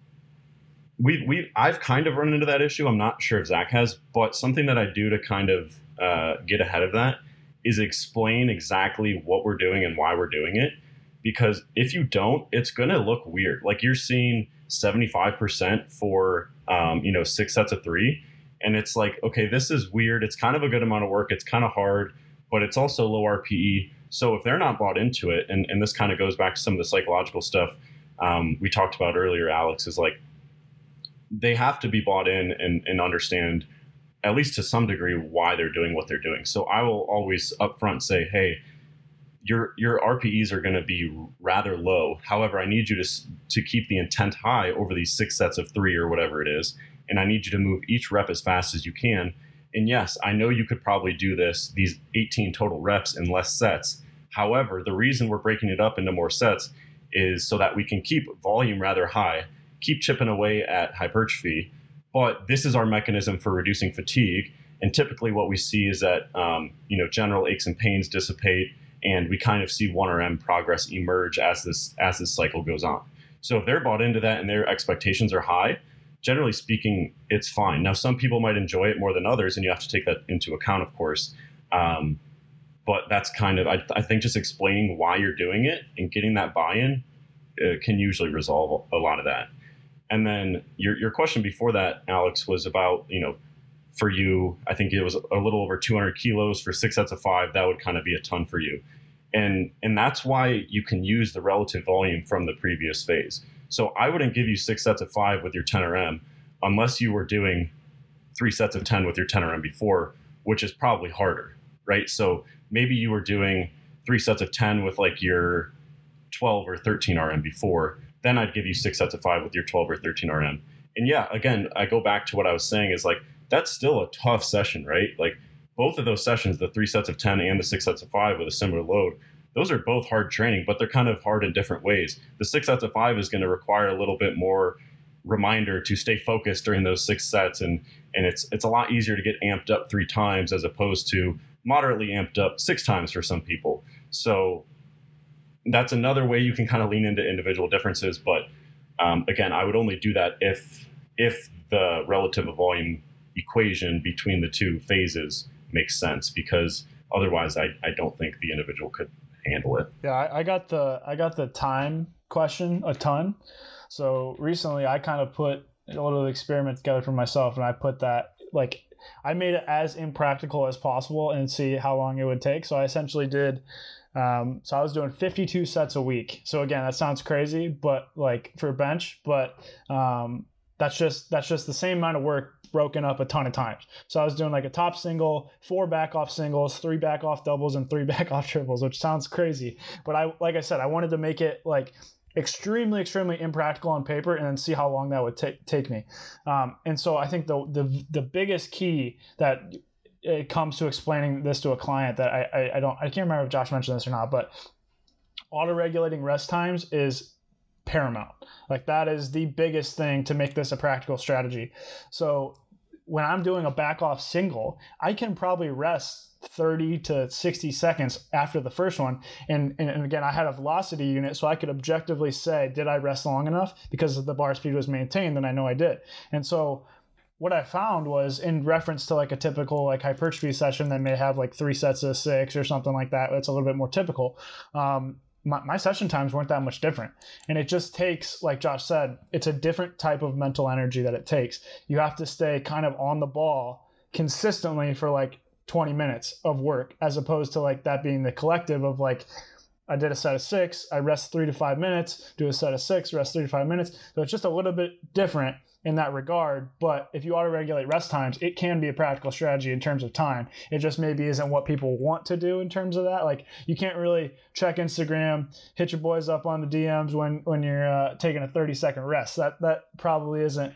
I've kind of run into that issue. I'm not sure if Zach has, but something that I do to kind of get ahead of that is explain exactly what we're doing and why we're doing it. Because if you don't, it's going to look weird. Like, you're seeing 75% for 6 sets of 3, and it's like, okay, this is weird. It's kind of a good amount of work. It's kind of hard, but it's also low RPE. So if they're not bought into it, and this kind of goes back to some of the psychological stuff we talked about earlier, Alex, is like, they have to be bought in and understand, at least to some degree, why they're doing what they're doing. So I will always upfront say, hey, your RPEs are going to be rather low. However, I need you to keep the intent high over these 6 sets of 3 or whatever it is. And I need you to move each rep as fast as you can. And yes, I know you could probably do these 18 total reps in less sets. However, the reason we're breaking it up into more sets is so that we can keep volume rather high, keep chipping away at hypertrophy. But this is our mechanism for reducing fatigue. And typically what we see is that, general aches and pains dissipate, and we kind of see 1RM progress emerge as this cycle goes on. So if they're bought into that and their expectations are high, generally speaking, it's fine. Now, some people might enjoy it more than others, and you have to take that into account, of course. But that's kind of, I think just explaining why you're doing it and getting that buy-in can usually resolve a lot of that. And then your question before that, Alex, was about, for you, I think it was a little over 200 kilos for 6 sets of 5. That would kind of be a ton for you. And that's why you can use the relative volume from the previous phase. So I wouldn't give you 6 sets of 5 with your 10 RM unless you were doing 3 sets of 10 with your 10 RM before, which is probably harder, right? So maybe you were doing 3 sets of 10 with like your 12 or 13 RM before. Then I'd give you 6 sets of 5 with your 12 or 13 RM. And yeah, again, I go back to what I was saying is like, that's still a tough session, right? Like both of those sessions, the 3 sets of 10 and the 6 sets of 5 with a similar load, those are both hard training, but they're kind of hard in different ways. The 6 sets of 5 is going to require a little bit more reminder to stay focused during those 6 sets. And it's a lot easier to get amped up 3 times as opposed to moderately amped up 6 times for some people. So that's another way you can kind of lean into individual differences. But again, I would only do that if the relative volume equation between the 2 phases makes sense, because otherwise I don't think the individual could handle it. Yeah, I got the time question a ton. So recently I kind of put a little experiment together for myself, and I put that, like, I made it as impractical as possible and see how long it would take. So I essentially did so I was doing 52 sets a week. So again, that sounds crazy, but like for bench, but that's just the same amount of work broken up a ton of times. So I was doing like a top single, 4 back off singles, 3 back off doubles, and 3 back off triples, which sounds crazy. But like I said, I wanted to make it like extremely impractical on paper and then see how long that would take me. And so I think the biggest key that it comes to explaining this to a client that I can't remember if Josh mentioned this or not, but auto-regulating rest times is paramount. Like that is the biggest thing to make this a practical strategy. So when I'm doing a back off single, I can probably rest 30 to 60 seconds after the first one. And again, I had a velocity unit, so I could objectively say, did I rest long enough? Because the bar speed was maintained, then I know I did. And so what I found was, in reference to like a typical like hypertrophy session that may have like 3 sets of 6 or something like that, it's a little bit more typical. My session times weren't that much different. And it just takes, like Josh said, it's a different type of mental energy that it takes. You have to stay kind of on the ball consistently for like 20 minutes of work, as opposed to like that being the collective of like, I did a set of 6, I rest 3 to 5 minutes, do a set of 6, rest 3 to 5 minutes. So it's just a little bit different in that regard. But if you auto-regulate rest times, it can be a practical strategy in terms of time. It just maybe isn't what people want to do in terms of that. Like you can't really check Instagram, hit your boys up on the DMs when you're taking a 30-second rest. That probably isn't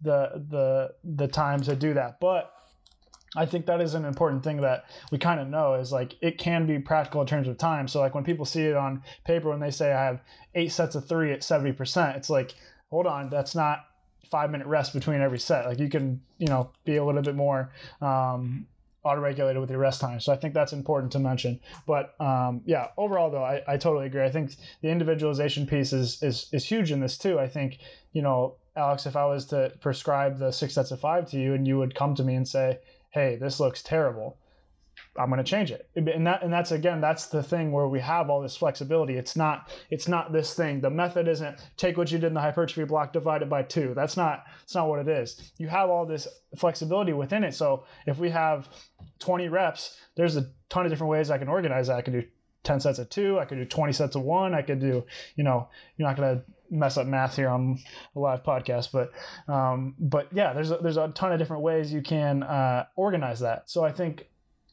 the time to do that. But I think that is an important thing that we kind of know, is like it can be practical in terms of time. So like when people see it on paper, when they say I have 8 sets of 3 at 70%, it's like, hold on, that's not 5-minute rest between every set. Like you can, be a little bit more auto-regulated with your rest time. So I think that's important to mention. But yeah, overall though, I totally agree. I think the individualization piece is huge in this too. I think, Alex, if I was to prescribe the 6 sets of 5 to you and you would come to me and say, hey, this looks terrible, I'm going to change it. And that's again, that's the thing where we have all this flexibility. It's not this thing. The method isn't take what you did in the hypertrophy block, divide it by 2. That's not what it is. You have all this flexibility within it. So if we have 20 reps, there's a ton of different ways I can organize that. I could do 10 sets of 2. I could do 20 sets of 1. I could do, you're not going to mess up math here on a live podcast, but yeah, there's a ton of different ways you can organize that. So I think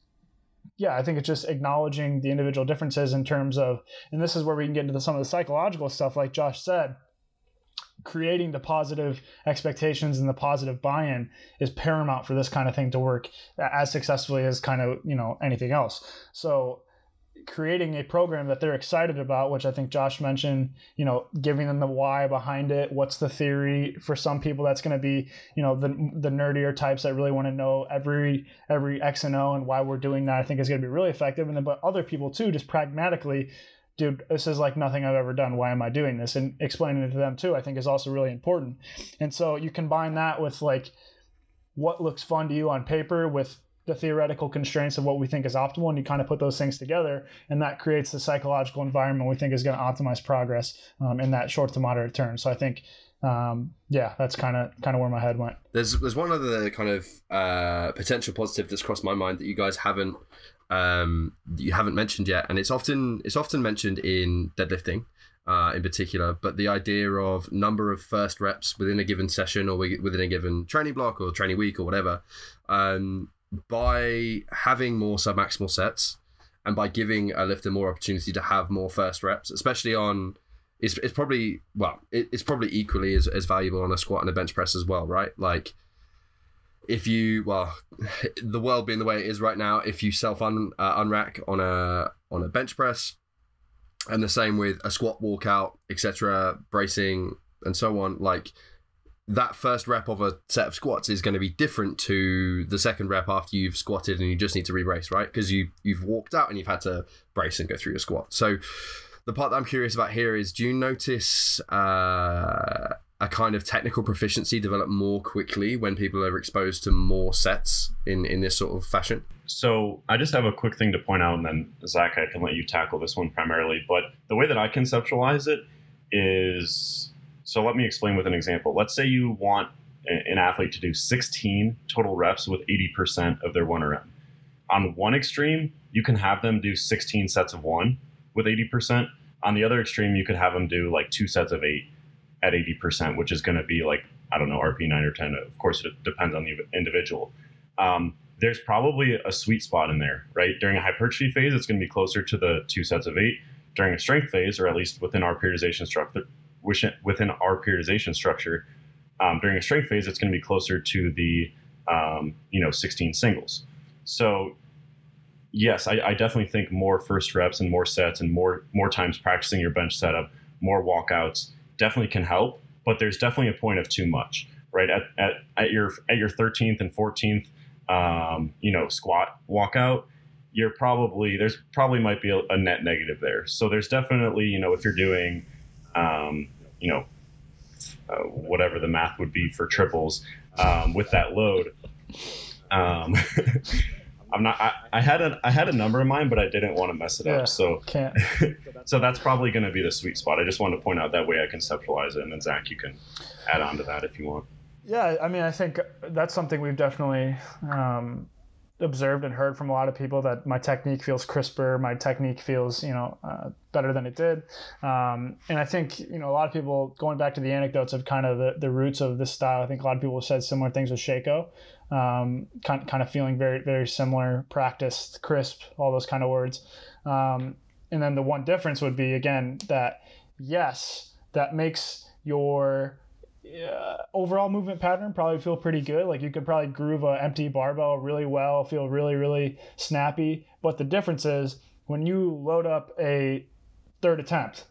it's just acknowledging the individual differences in terms of, and this is where we can get into some of the psychological stuff, like Josh said, creating the positive expectations and the positive buy-in is paramount for this kind of thing to work as successfully as kind of, anything else. So creating a program that they're excited about, which I think Josh mentioned, giving them the why behind it. What's the theory? For some people, that's going to be, the nerdier types that really want to know every X and O and why we're doing that. I think is going to be really effective. And then, but other people too, just pragmatically, dude, this is like nothing I've ever done. Why am I doing this? And explaining it to them too, I think is also really important. And so you combine that with like what looks fun to you on paper with the theoretical constraints of what we think is optimal, and you kind of put those things together, and that creates the psychological environment we think is going to optimize progress in that short to moderate term. So I think, that's kind of where my head went. There's one other kind of potential positive that's crossed my mind that you guys haven't mentioned yet, and it's often mentioned in deadlifting. In particular, but the idea of number of first reps within a given session or within a given training block or training week or whatever, by having more submaximal sets and by giving a lifter more opportunity to have more first reps, especially on, it's probably equally as valuable on a squat and a bench press as well, right? Like if you, the world being the way it is right now, if you self unrack on a bench press, and the same with a squat walkout, etc., bracing and so on, like that first rep of a set of squats is going to be different to the second rep after you've squatted and you just need to re-brace, right? Because you've walked out and you've had to brace and go through your squat. So the part that I'm curious about here is, do you notice a kind of technical proficiency develop more quickly when people are exposed to more sets in this sort of fashion? So I just have a quick thing to point out, and then Zach, I can let you tackle this one primarily. But the way that I conceptualize it is, so let me explain with an example. Let's say you want an athlete to do 16 total reps with 80% of their 1RM. On one extreme, you can have them do 16 sets of 1 with 80%. On the other extreme, you could have them do like 2 sets of 8 at 80%, which is going to be like, I don't know, RP 9 or 10. Of course, it depends on the individual. There's probably a sweet spot in there, right? During a hypertrophy phase, it's going to be closer to the 2 sets of 8. During a strength phase, or at least within our periodization structure, during a strength phase, it's going to be closer to the 16 singles. So yes, I definitely think more first reps and more sets and more times practicing your bench setup, more walkouts definitely can help, but there's definitely a point of too much, right? At your 13th and 14th squat walkout, there's probably might be a net negative there. So there's definitely, if you're doing whatever the math would be for triples with that load, I had a number in mind, but I didn't want to mess it up. So can't. So that's probably going to be the sweet spot. I just wanted to point out that way I conceptualize it, and then Zach, you can add on to that if you want. Yeah, I mean, I think that's something we've definitely observed and heard from a lot of people, that my technique feels crisper, my technique feels, better than it did. And I think, a lot of people, going back to the anecdotes of kind of the roots of this style, I think a lot of people have said similar things with Shaco, kind of feeling very, very similar, practiced, crisp, all those kind of words. And then the one difference would be, again, that yes, that makes your overall movement pattern probably feel pretty good. Like you could probably groove an empty barbell really well, feel really, really snappy. But the difference is when you load up a third attempt,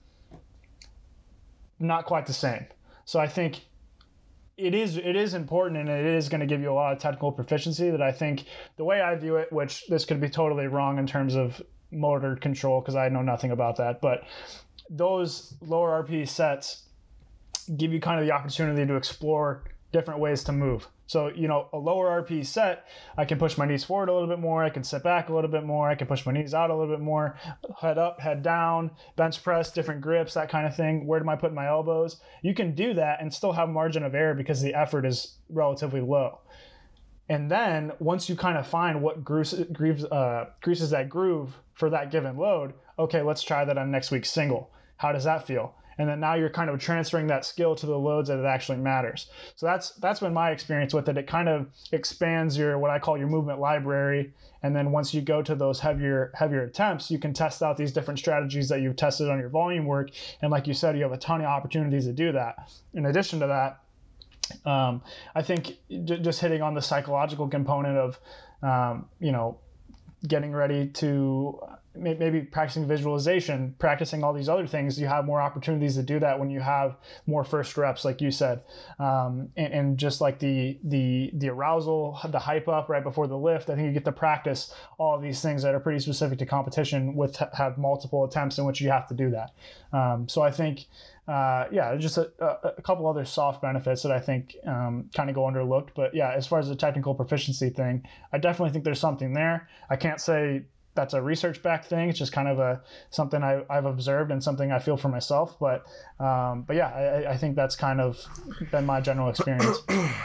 not quite the same. So I think it is important, and it is going to give you a lot of technical proficiency that I think, the way I view it, which this could be totally wrong in terms of motor control because I know nothing about that, but those lower RP sets give you kind of the opportunity to explore different ways to move. So, a lower RP set, I can push my knees forward a little bit more, I can sit back a little bit more, I can push my knees out a little bit more, head up, head down, bench press, different grips, that kind of thing. Where do I put my elbows? You can do that and still have margin of error because the effort is relatively low. And then once you kind of find what greases that groove for that given load, okay, let's try that on next week's single. How does that feel? And then now you're kind of transferring that skill to the loads that it actually matters. So that's been my experience with it. It kind of expands what I call your movement library. And then once you go to those heavier attempts, you can test out these different strategies that you've tested on your volume work. And like you said, you have a ton of opportunities to do that. In addition to that, I think just hitting on the psychological component of, getting ready to maybe practicing visualization, practicing all these other things, you have more opportunities to do that when you have more first reps, like you said. And just like the arousal, the hype up right before the lift, I think you get to practice all of these things that are pretty specific to competition with have multiple attempts in which you have to do that. So I think, just a couple other soft benefits that I think kind of go underlooked. But yeah, as far as the technical proficiency thing, I definitely think there's something there. I can't say that's a research-backed thing. It's just kind of something I've observed and something I feel for myself. But yeah, I think that's kind of been my general experience.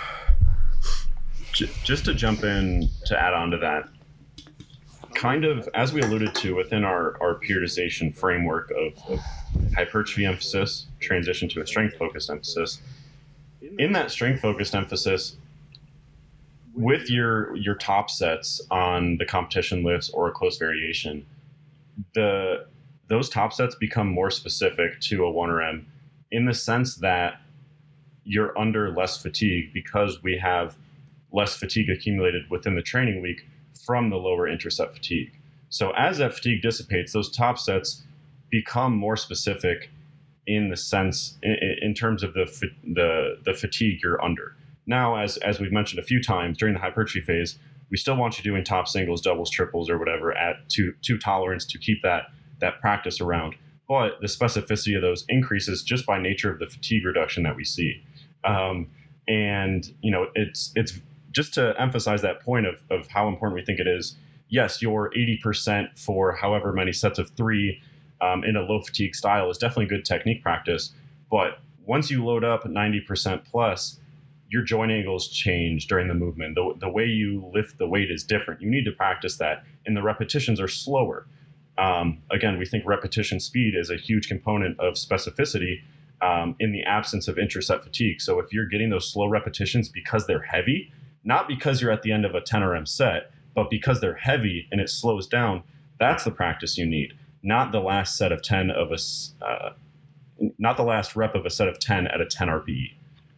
Just to jump in to add on to that, kind of as we alluded to within our periodization framework of hypertrophy emphasis, transition to a strength-focused emphasis. In that strength-focused emphasis, with your top sets on the competition lifts or a close variation, those top sets become more specific to a 1RM in the sense that you're under less fatigue because we have less fatigue accumulated within the training week from the lower interset fatigue. So as that fatigue dissipates, those top sets become more specific in the sense, in terms of the fatigue you're under. Now, as we've mentioned a few times during the hypertrophy phase, we still want you doing top singles, doubles, triples, or whatever at two tolerance to keep that practice around. But the specificity of those increases just by nature of the fatigue reduction that we see. And it's just to emphasize that point of how important we think it is. Yes, your 80% for however many sets of 3 in a low fatigue style is definitely good technique practice. But once you load up 90% plus, your joint angles change during the movement. The way you lift the weight is different. You need to practice that, and the repetitions are slower. Again, we think repetition speed is a huge component of specificity in the absence of intraset fatigue. So if you're getting those slow repetitions because they're heavy, not because you're at the end of a 10 RM set, but because they're heavy and it slows down, that's the practice you need. Not the last set of 10 of not the last rep of a set of 10 at a 10 RPE.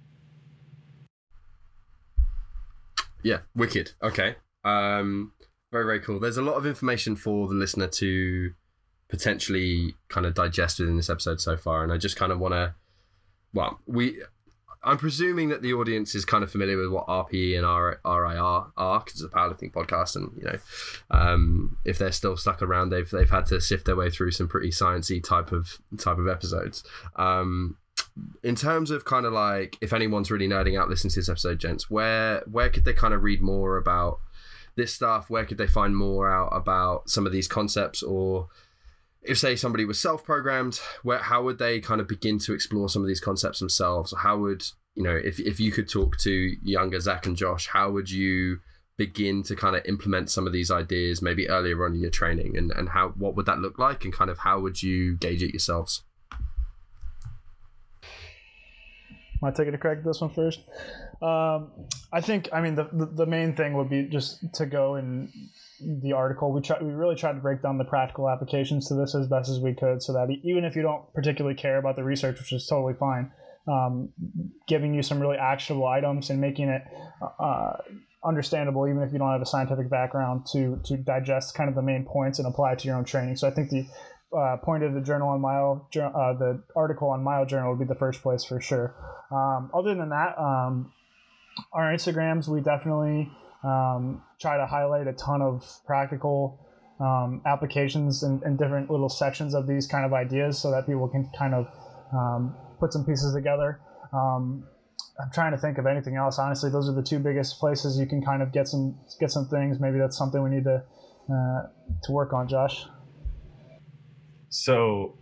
Yeah, wicked. Okay. Very, very cool. There's a lot of information for the listener to potentially kind of digest within this episode so far. And I just kind of want to, I'm presuming that the audience is kind of familiar with what RPE and RIR are, because it's a powerlifting podcast, and if they're still stuck around, they've had to sift their way through some pretty sciencey type of episodes. In terms of kind of like, if anyone's really nerding out listening to this episode, gents, where could they kind of read more about this stuff? Where could they find more out about some of these concepts? Or if, say, somebody was self-programmed, how would they kind of begin to explore some of these concepts themselves? How would, if you could talk to younger Zach and Josh, how would you begin to kind of implement some of these ideas maybe earlier on in your training, and what would that look like, and kind of how would you gauge it yourselves? Want to take a crack at this one first? I think, the main thing would be just to go in the article. We really tried to break down the practical applications to this as best as we could, so that even if you don't particularly care about the research, which is totally fine, giving you some really actionable items and making it understandable, even if you don't have a scientific background, to digest kind of the main points and apply it to your own training. So I think the point of the the article on Mile Journal would be the first place for sure. Other than that, our Instagrams, we definitely try to highlight a ton of practical applications and different little sections of these kind of ideas, so that people can kind of put some pieces together. I'm trying to think of anything else. Honestly, those are the two biggest places you can kind of get some things. Maybe that's something we need to work on, Josh. So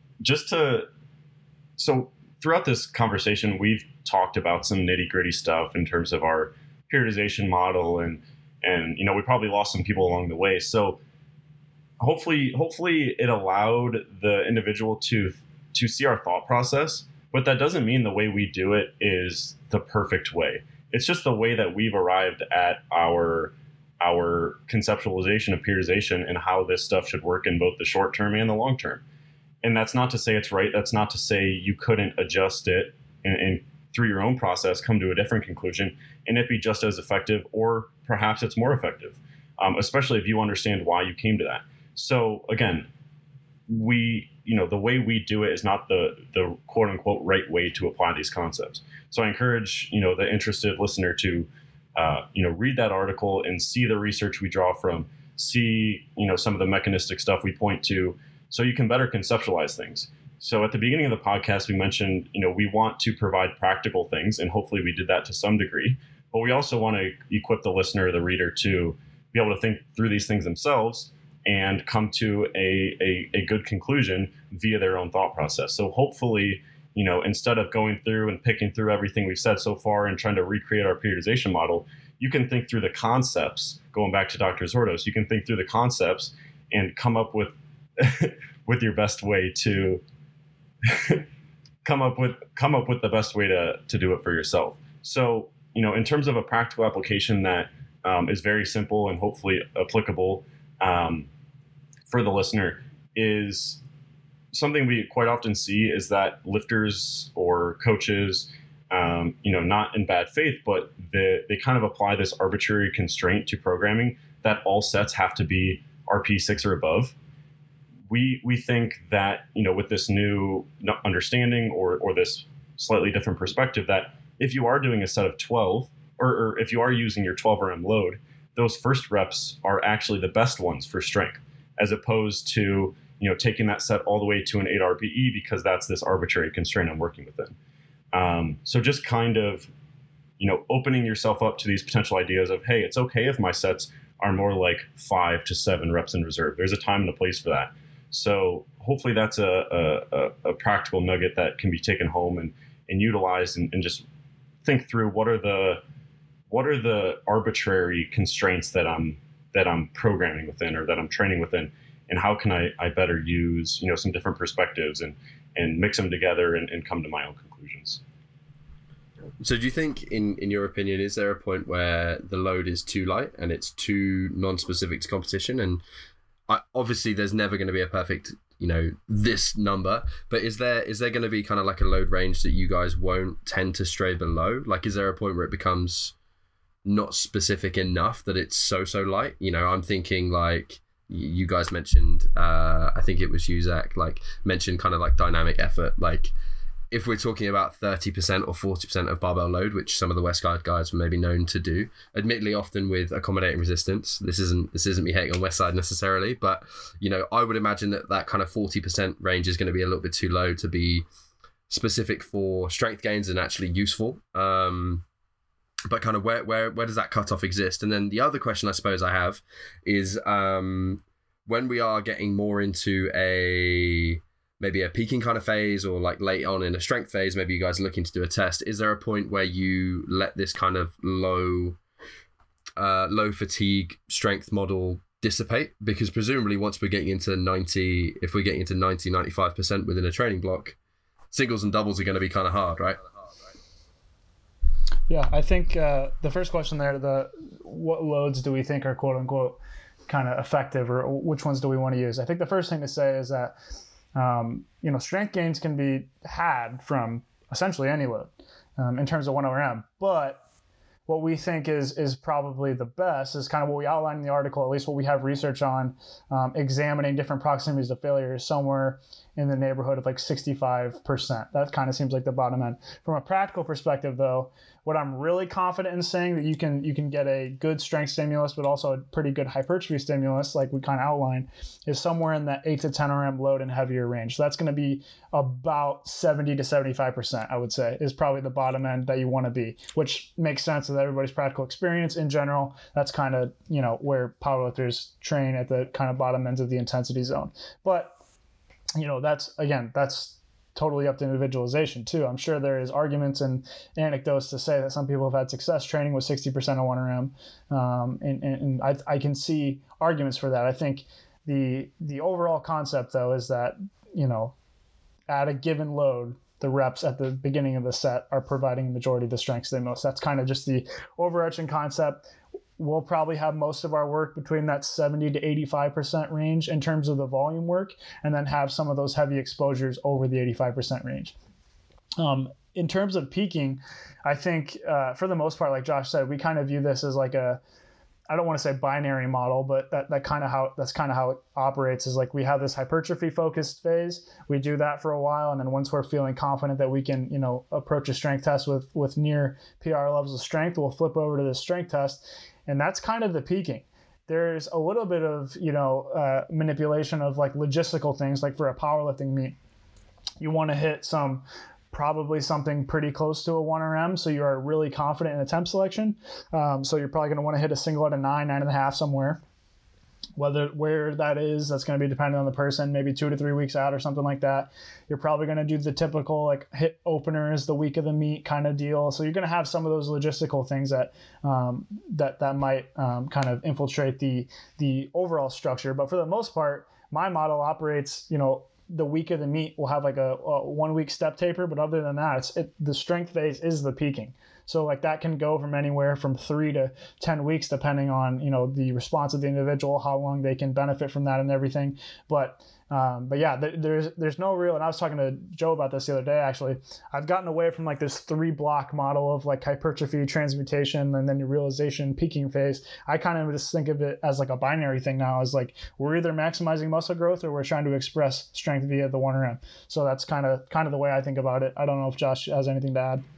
throughout this conversation, we've talked about some nitty-gritty stuff in terms of our periodization model, and we probably lost some people along the way. So hopefully it allowed the individual to see our thought process, but that doesn't mean the way we do it is the perfect way. It's just the way that we've arrived at our conceptualization of periodization and how this stuff should work in both the short term and the long term. And that's not to say it's right. That's not to say you couldn't adjust it and through your own process come to a different conclusion and it be just as effective, or perhaps it's more effective, especially if you understand why you came to that. So again, the way we do it is not the quote unquote right way to apply these concepts. So I encourage, the interested listener to, read that article and see the research we draw from, see, some of the mechanistic stuff we point to, so you can better conceptualize things. So at the beginning of the podcast, we mentioned, we want to provide practical things, and hopefully we did that to some degree, but we also want to equip the listener, the reader, to be able to think through these things themselves and come to a good conclusion via their own thought process. So hopefully, instead of going through and picking through everything we've said so far and trying to recreate our periodization model, you can think through the concepts. Going back to Dr. Zordos, you can think through the concepts and come up with with your best way to come up with the best way to do it for yourself. So, in terms of a practical application that is very simple and hopefully applicable for the listener, is something we quite often see is that lifters or coaches, not in bad faith, but they kind of apply this arbitrary constraint to programming that all sets have to be RP6 or above. We think that, with this new understanding or this slightly different perspective, that if you are doing a set of 12, or if you are using your 12 RM load, those first reps are actually the best ones for strength, as opposed to, taking that set all the way to an 8 RPE because that's this arbitrary constraint I'm working within. So just kind of, opening yourself up to these potential ideas of, hey, it's okay if my sets are more like 5 to 7 reps in reserve. There's a time and a place for that. So hopefully that's a practical nugget that can be taken home and utilized, and just think through what are the arbitrary constraints that I'm programming within or that I'm training within, and how can I better use some different perspectives and mix them together and come to my own conclusions. So do you think, in your opinion, is there a point where the load is too light and it's too non-specific to competition? And obviously there's never going to be a perfect, this number, but is there going to be kind of like a load range that you guys won't tend to stray below? Like, is there a point where it becomes not specific enough that it's so light? I'm thinking like you guys mentioned, I think it was you, Zach, like mentioned kind of like dynamic effort. Like if we're talking about 30% or 40% of barbell load, which some of the Westguard guys were maybe known to do, admittedly often with accommodating resistance. This isn't me hating on Westside necessarily, but I would imagine that kind of 40% range is going to be a little bit too low to be specific for strength gains and actually useful. But kind of where does that cutoff exist? And then the other question I suppose I have is when we are getting more into maybe a peaking kind of phase, or like late on in a strength phase, maybe you guys are looking to do a test, is there a point where you let this kind of low fatigue strength model dissipate? Because presumably once we're getting into 95% within a training block, singles and doubles are going to be kind of hard, right? Yeah, I think the first question there, what loads do we think are quote unquote kind of effective, or which ones do we want to use? I think the first thing to say is that strength gains can be had from essentially any load in terms of 1 RM. But what we think is probably the best is kind of what we outlined in the article, at least what we have research on, examining different proximities of failure is somewhere in the neighborhood of like 65%. That kind of seems like the bottom end. From a practical perspective, though, what I'm really confident in saying that you can get a good strength stimulus, but also a pretty good hypertrophy stimulus, like we kind of outlined, is somewhere in that 8 to 10 RM load and heavier range. So that's going to be about 70 to 75%, I would say, is probably the bottom end that you want to be, which makes sense with everybody's practical experience in general. That's kind of, where powerlifters train, at the kind of bottom ends of the intensity zone. But, that's totally up to individualization too. I'm sure there is arguments and anecdotes to say that some people have had success training with 60% of 1 RM. And I can see arguments for that. I think the overall concept though is that, at a given load, the reps at the beginning of the set are providing the majority of the strength stimulus. That's kind of just the overarching concept. We'll probably have most of our work between that 70 to 85% range in terms of the volume work, and then have some of those heavy exposures over the 85% range. In terms of peaking, I think for the most part, like Josh said, we kind of view this as like I don't want to say binary model, but that's kind of how it operates, is like we have this hypertrophy focused phase. We do that for a while. And then once we're feeling confident that we can, approach a strength test with near PR levels of strength, we'll flip over to the strength test. And that's kind of the peaking. There's a little bit of, manipulation of like logistical things, like for a powerlifting meet, you want to hit probably something pretty close to a 1RM. So you are really confident in attempt selection. So you're probably going to want to hit a single at a 9.5 somewhere. Where that is, that's going to be dependent on the person, maybe 2 to 3 weeks out or something like that. You're probably going to do the typical like hit openers the week of the meet kind of deal. So you're going to have some of those logistical things that might kind of infiltrate the overall structure. But for the most part, my model operates, the week of the meet will have like a 1 week step taper, but other than that, the strength phase is the peaking. So like that can go from anywhere from 3 to 10 weeks, depending on, the response of the individual, how long they can benefit from that and everything. But yeah, there's no real, and I was talking to Joe about this the other day, actually. I've gotten away from like this 3-block model of like hypertrophy, transmutation, and then your realization peaking phase. I kind of just think of it as like a binary thing now, is like we're either maximizing muscle growth or we're trying to express strength via the 1RM. So that's kind of the way I think about it. I don't know if Josh has anything to add.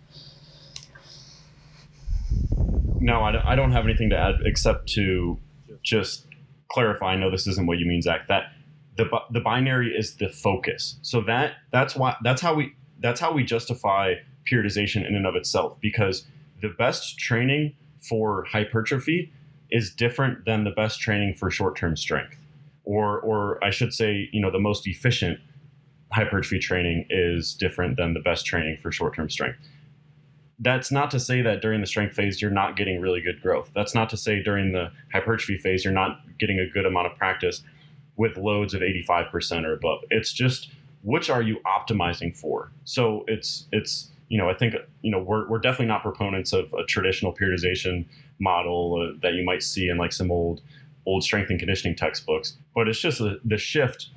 No, I don't have anything to add except to just clarify. I know this isn't what you mean, Zach. That the binary is the focus. So that's how we justify periodization in and of itself, because the best training for hypertrophy is different than the best training for short-term strength, or I should say, the most efficient hypertrophy training is different than the best training for short-term strength. That's not to say that during the strength phase you're not getting really good growth. That's not to say during the hypertrophy phase you're not getting a good amount of practice with loads of 85% or above. It's just, which are you optimizing for? So it's I think we're definitely not proponents of a traditional periodization model that you might see in like some old strength and conditioning textbooks. But it's just the shift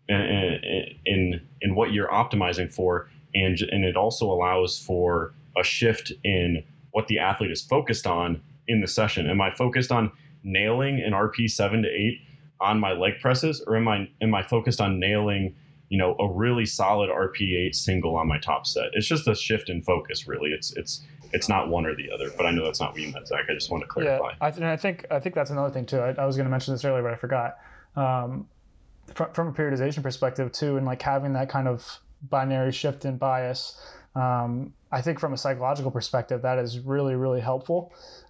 in what you're optimizing for, and it also allows for a shift in what the athlete is focused on in the session. Am I focused on nailing an RP 7 to 8 on my leg presses, or am I focused on nailing, a really solid RP 8 single on my top set? It's just a shift in focus, really. It's not one or the other. But I know that's not what you meant, Zach. I just want to clarify. Yeah, I think that's another thing too. I was going to mention this earlier, but I forgot. From a periodization perspective too, and like having that kind of binary shift in bias, I think from a psychological perspective, that is really, really helpful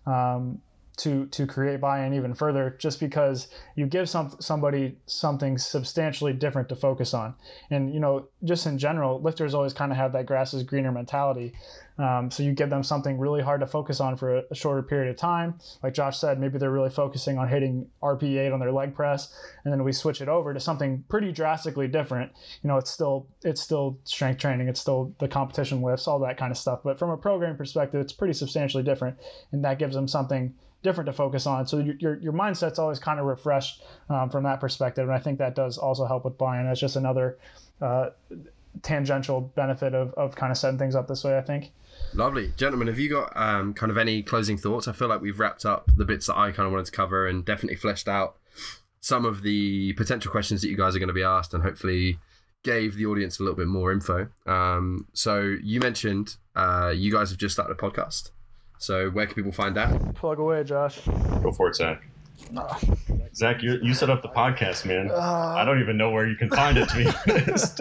to create buy-in even further, just because you give somebody something substantially different to focus on. And, just in general, lifters always kind of have that grass is greener mentality. So you give them something really hard to focus on for a shorter period of time. Like Josh said, maybe they're really focusing on hitting RP8 on their leg press, and then we switch it over to something pretty drastically different. It's still strength training, it's still the competition lifts, all that kind of stuff. But from a programming perspective, it's pretty substantially different, and that gives them something different to focus on. So your mindset's always kind of refreshed from that perspective, and I think that does also help with buy-in. It's just another tangential benefit of kind of setting things up this way, I think. Lovely. Gentlemen, have you got kind of any closing thoughts? I feel like we've wrapped up the bits that I kind of wanted to cover and definitely fleshed out some of the potential questions that you guys are going to be asked, and hopefully gave the audience a little bit more info. So you mentioned you guys have just started a podcast. So where can people find that? Plug away, Josh. Go for it, Zach. Zach, you set up the podcast, man. I don't even know where you can find it, to be honest.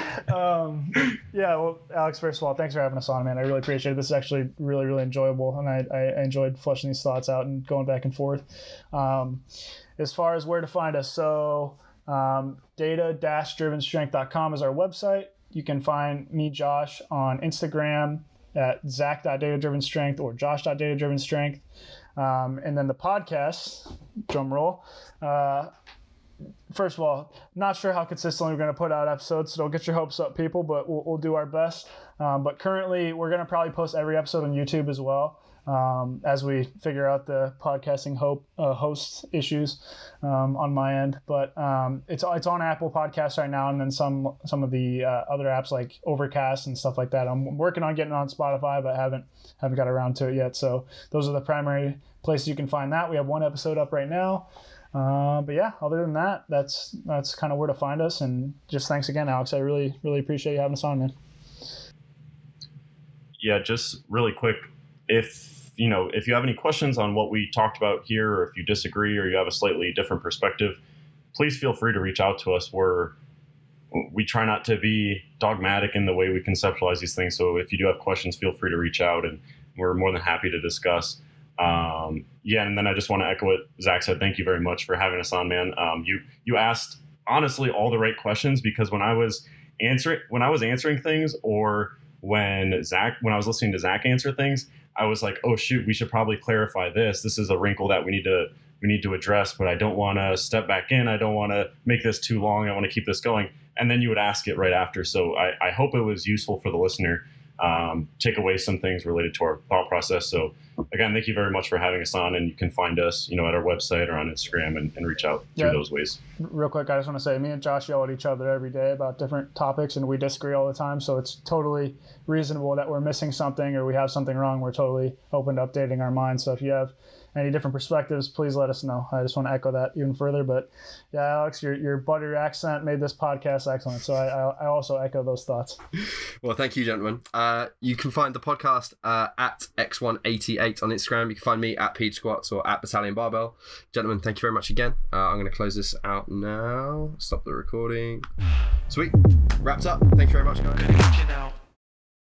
Yeah, well, Alex, first of all, thanks for having us on, man. I really appreciate it. This is actually really, really enjoyable, and I enjoyed fleshing these thoughts out and going back and forth. As far as where to find us, so data-drivenstrength.com is our website. You can find me, Josh, on Instagram at zach.datadrivenstrength or josh.datadrivenstrength. And then the podcast, drum roll, first of all, not sure how consistently we're going to put out episodes, so don't get your hopes up, people, but we'll do our best. But currently, we're going to probably post every episode on YouTube as well, as we figure out the podcasting host issues on my end. But it's on Apple Podcasts right now, and then some of the other apps like Overcast and stuff like that. I'm working on getting on Spotify, but haven't got around to it yet. So those are the primary places you can find that. We have one episode up right now. But yeah, other than that, that's kind of where to find us. And just thanks again, Alex. I really, really appreciate you having us on, man. Yeah, just really quick, if you have any questions on what we talked about here, or if you disagree or you have a slightly different perspective, please feel free to reach out to us. We try not to be dogmatic in the way we conceptualize these things. So if you do have questions, feel free to reach out, and we're more than happy to discuss. And then I just want to echo what Zach said. Thank you very much for having us on, man. You asked honestly all the right questions, because when I was answering things, or when I was listening to Zach answer things, I was like, oh shoot, we should probably clarify this. This is a wrinkle that we need to address, but I don't want to step back in. I don't want to make this too long. I want to keep this going. And then you would ask it right after. So I hope it was useful for the listener. Take away some things related to our thought process. So again, thank you very much for having us on, and you can find us, at our website or on Instagram and reach out through those ways. Real quick, I just want to say, me and Josh yell at each other every day about different topics, and we disagree all the time. So it's totally reasonable that we're missing something or we have something wrong. We're totally open to updating our minds. So if you have any different perspectives, please let us know. I just want to echo that even further. But yeah, Alex, your buttery accent made this podcast excellent. So I also echo those thoughts. Well, thank you, gentlemen. You can find the podcast at X188 on Instagram. You can find me at Pete Squats or at Battalion Barbell. Gentlemen, thank you very much again. I'm going to close this out now. Stop the recording. Sweet. Wrapped up. Thank you very much, guys.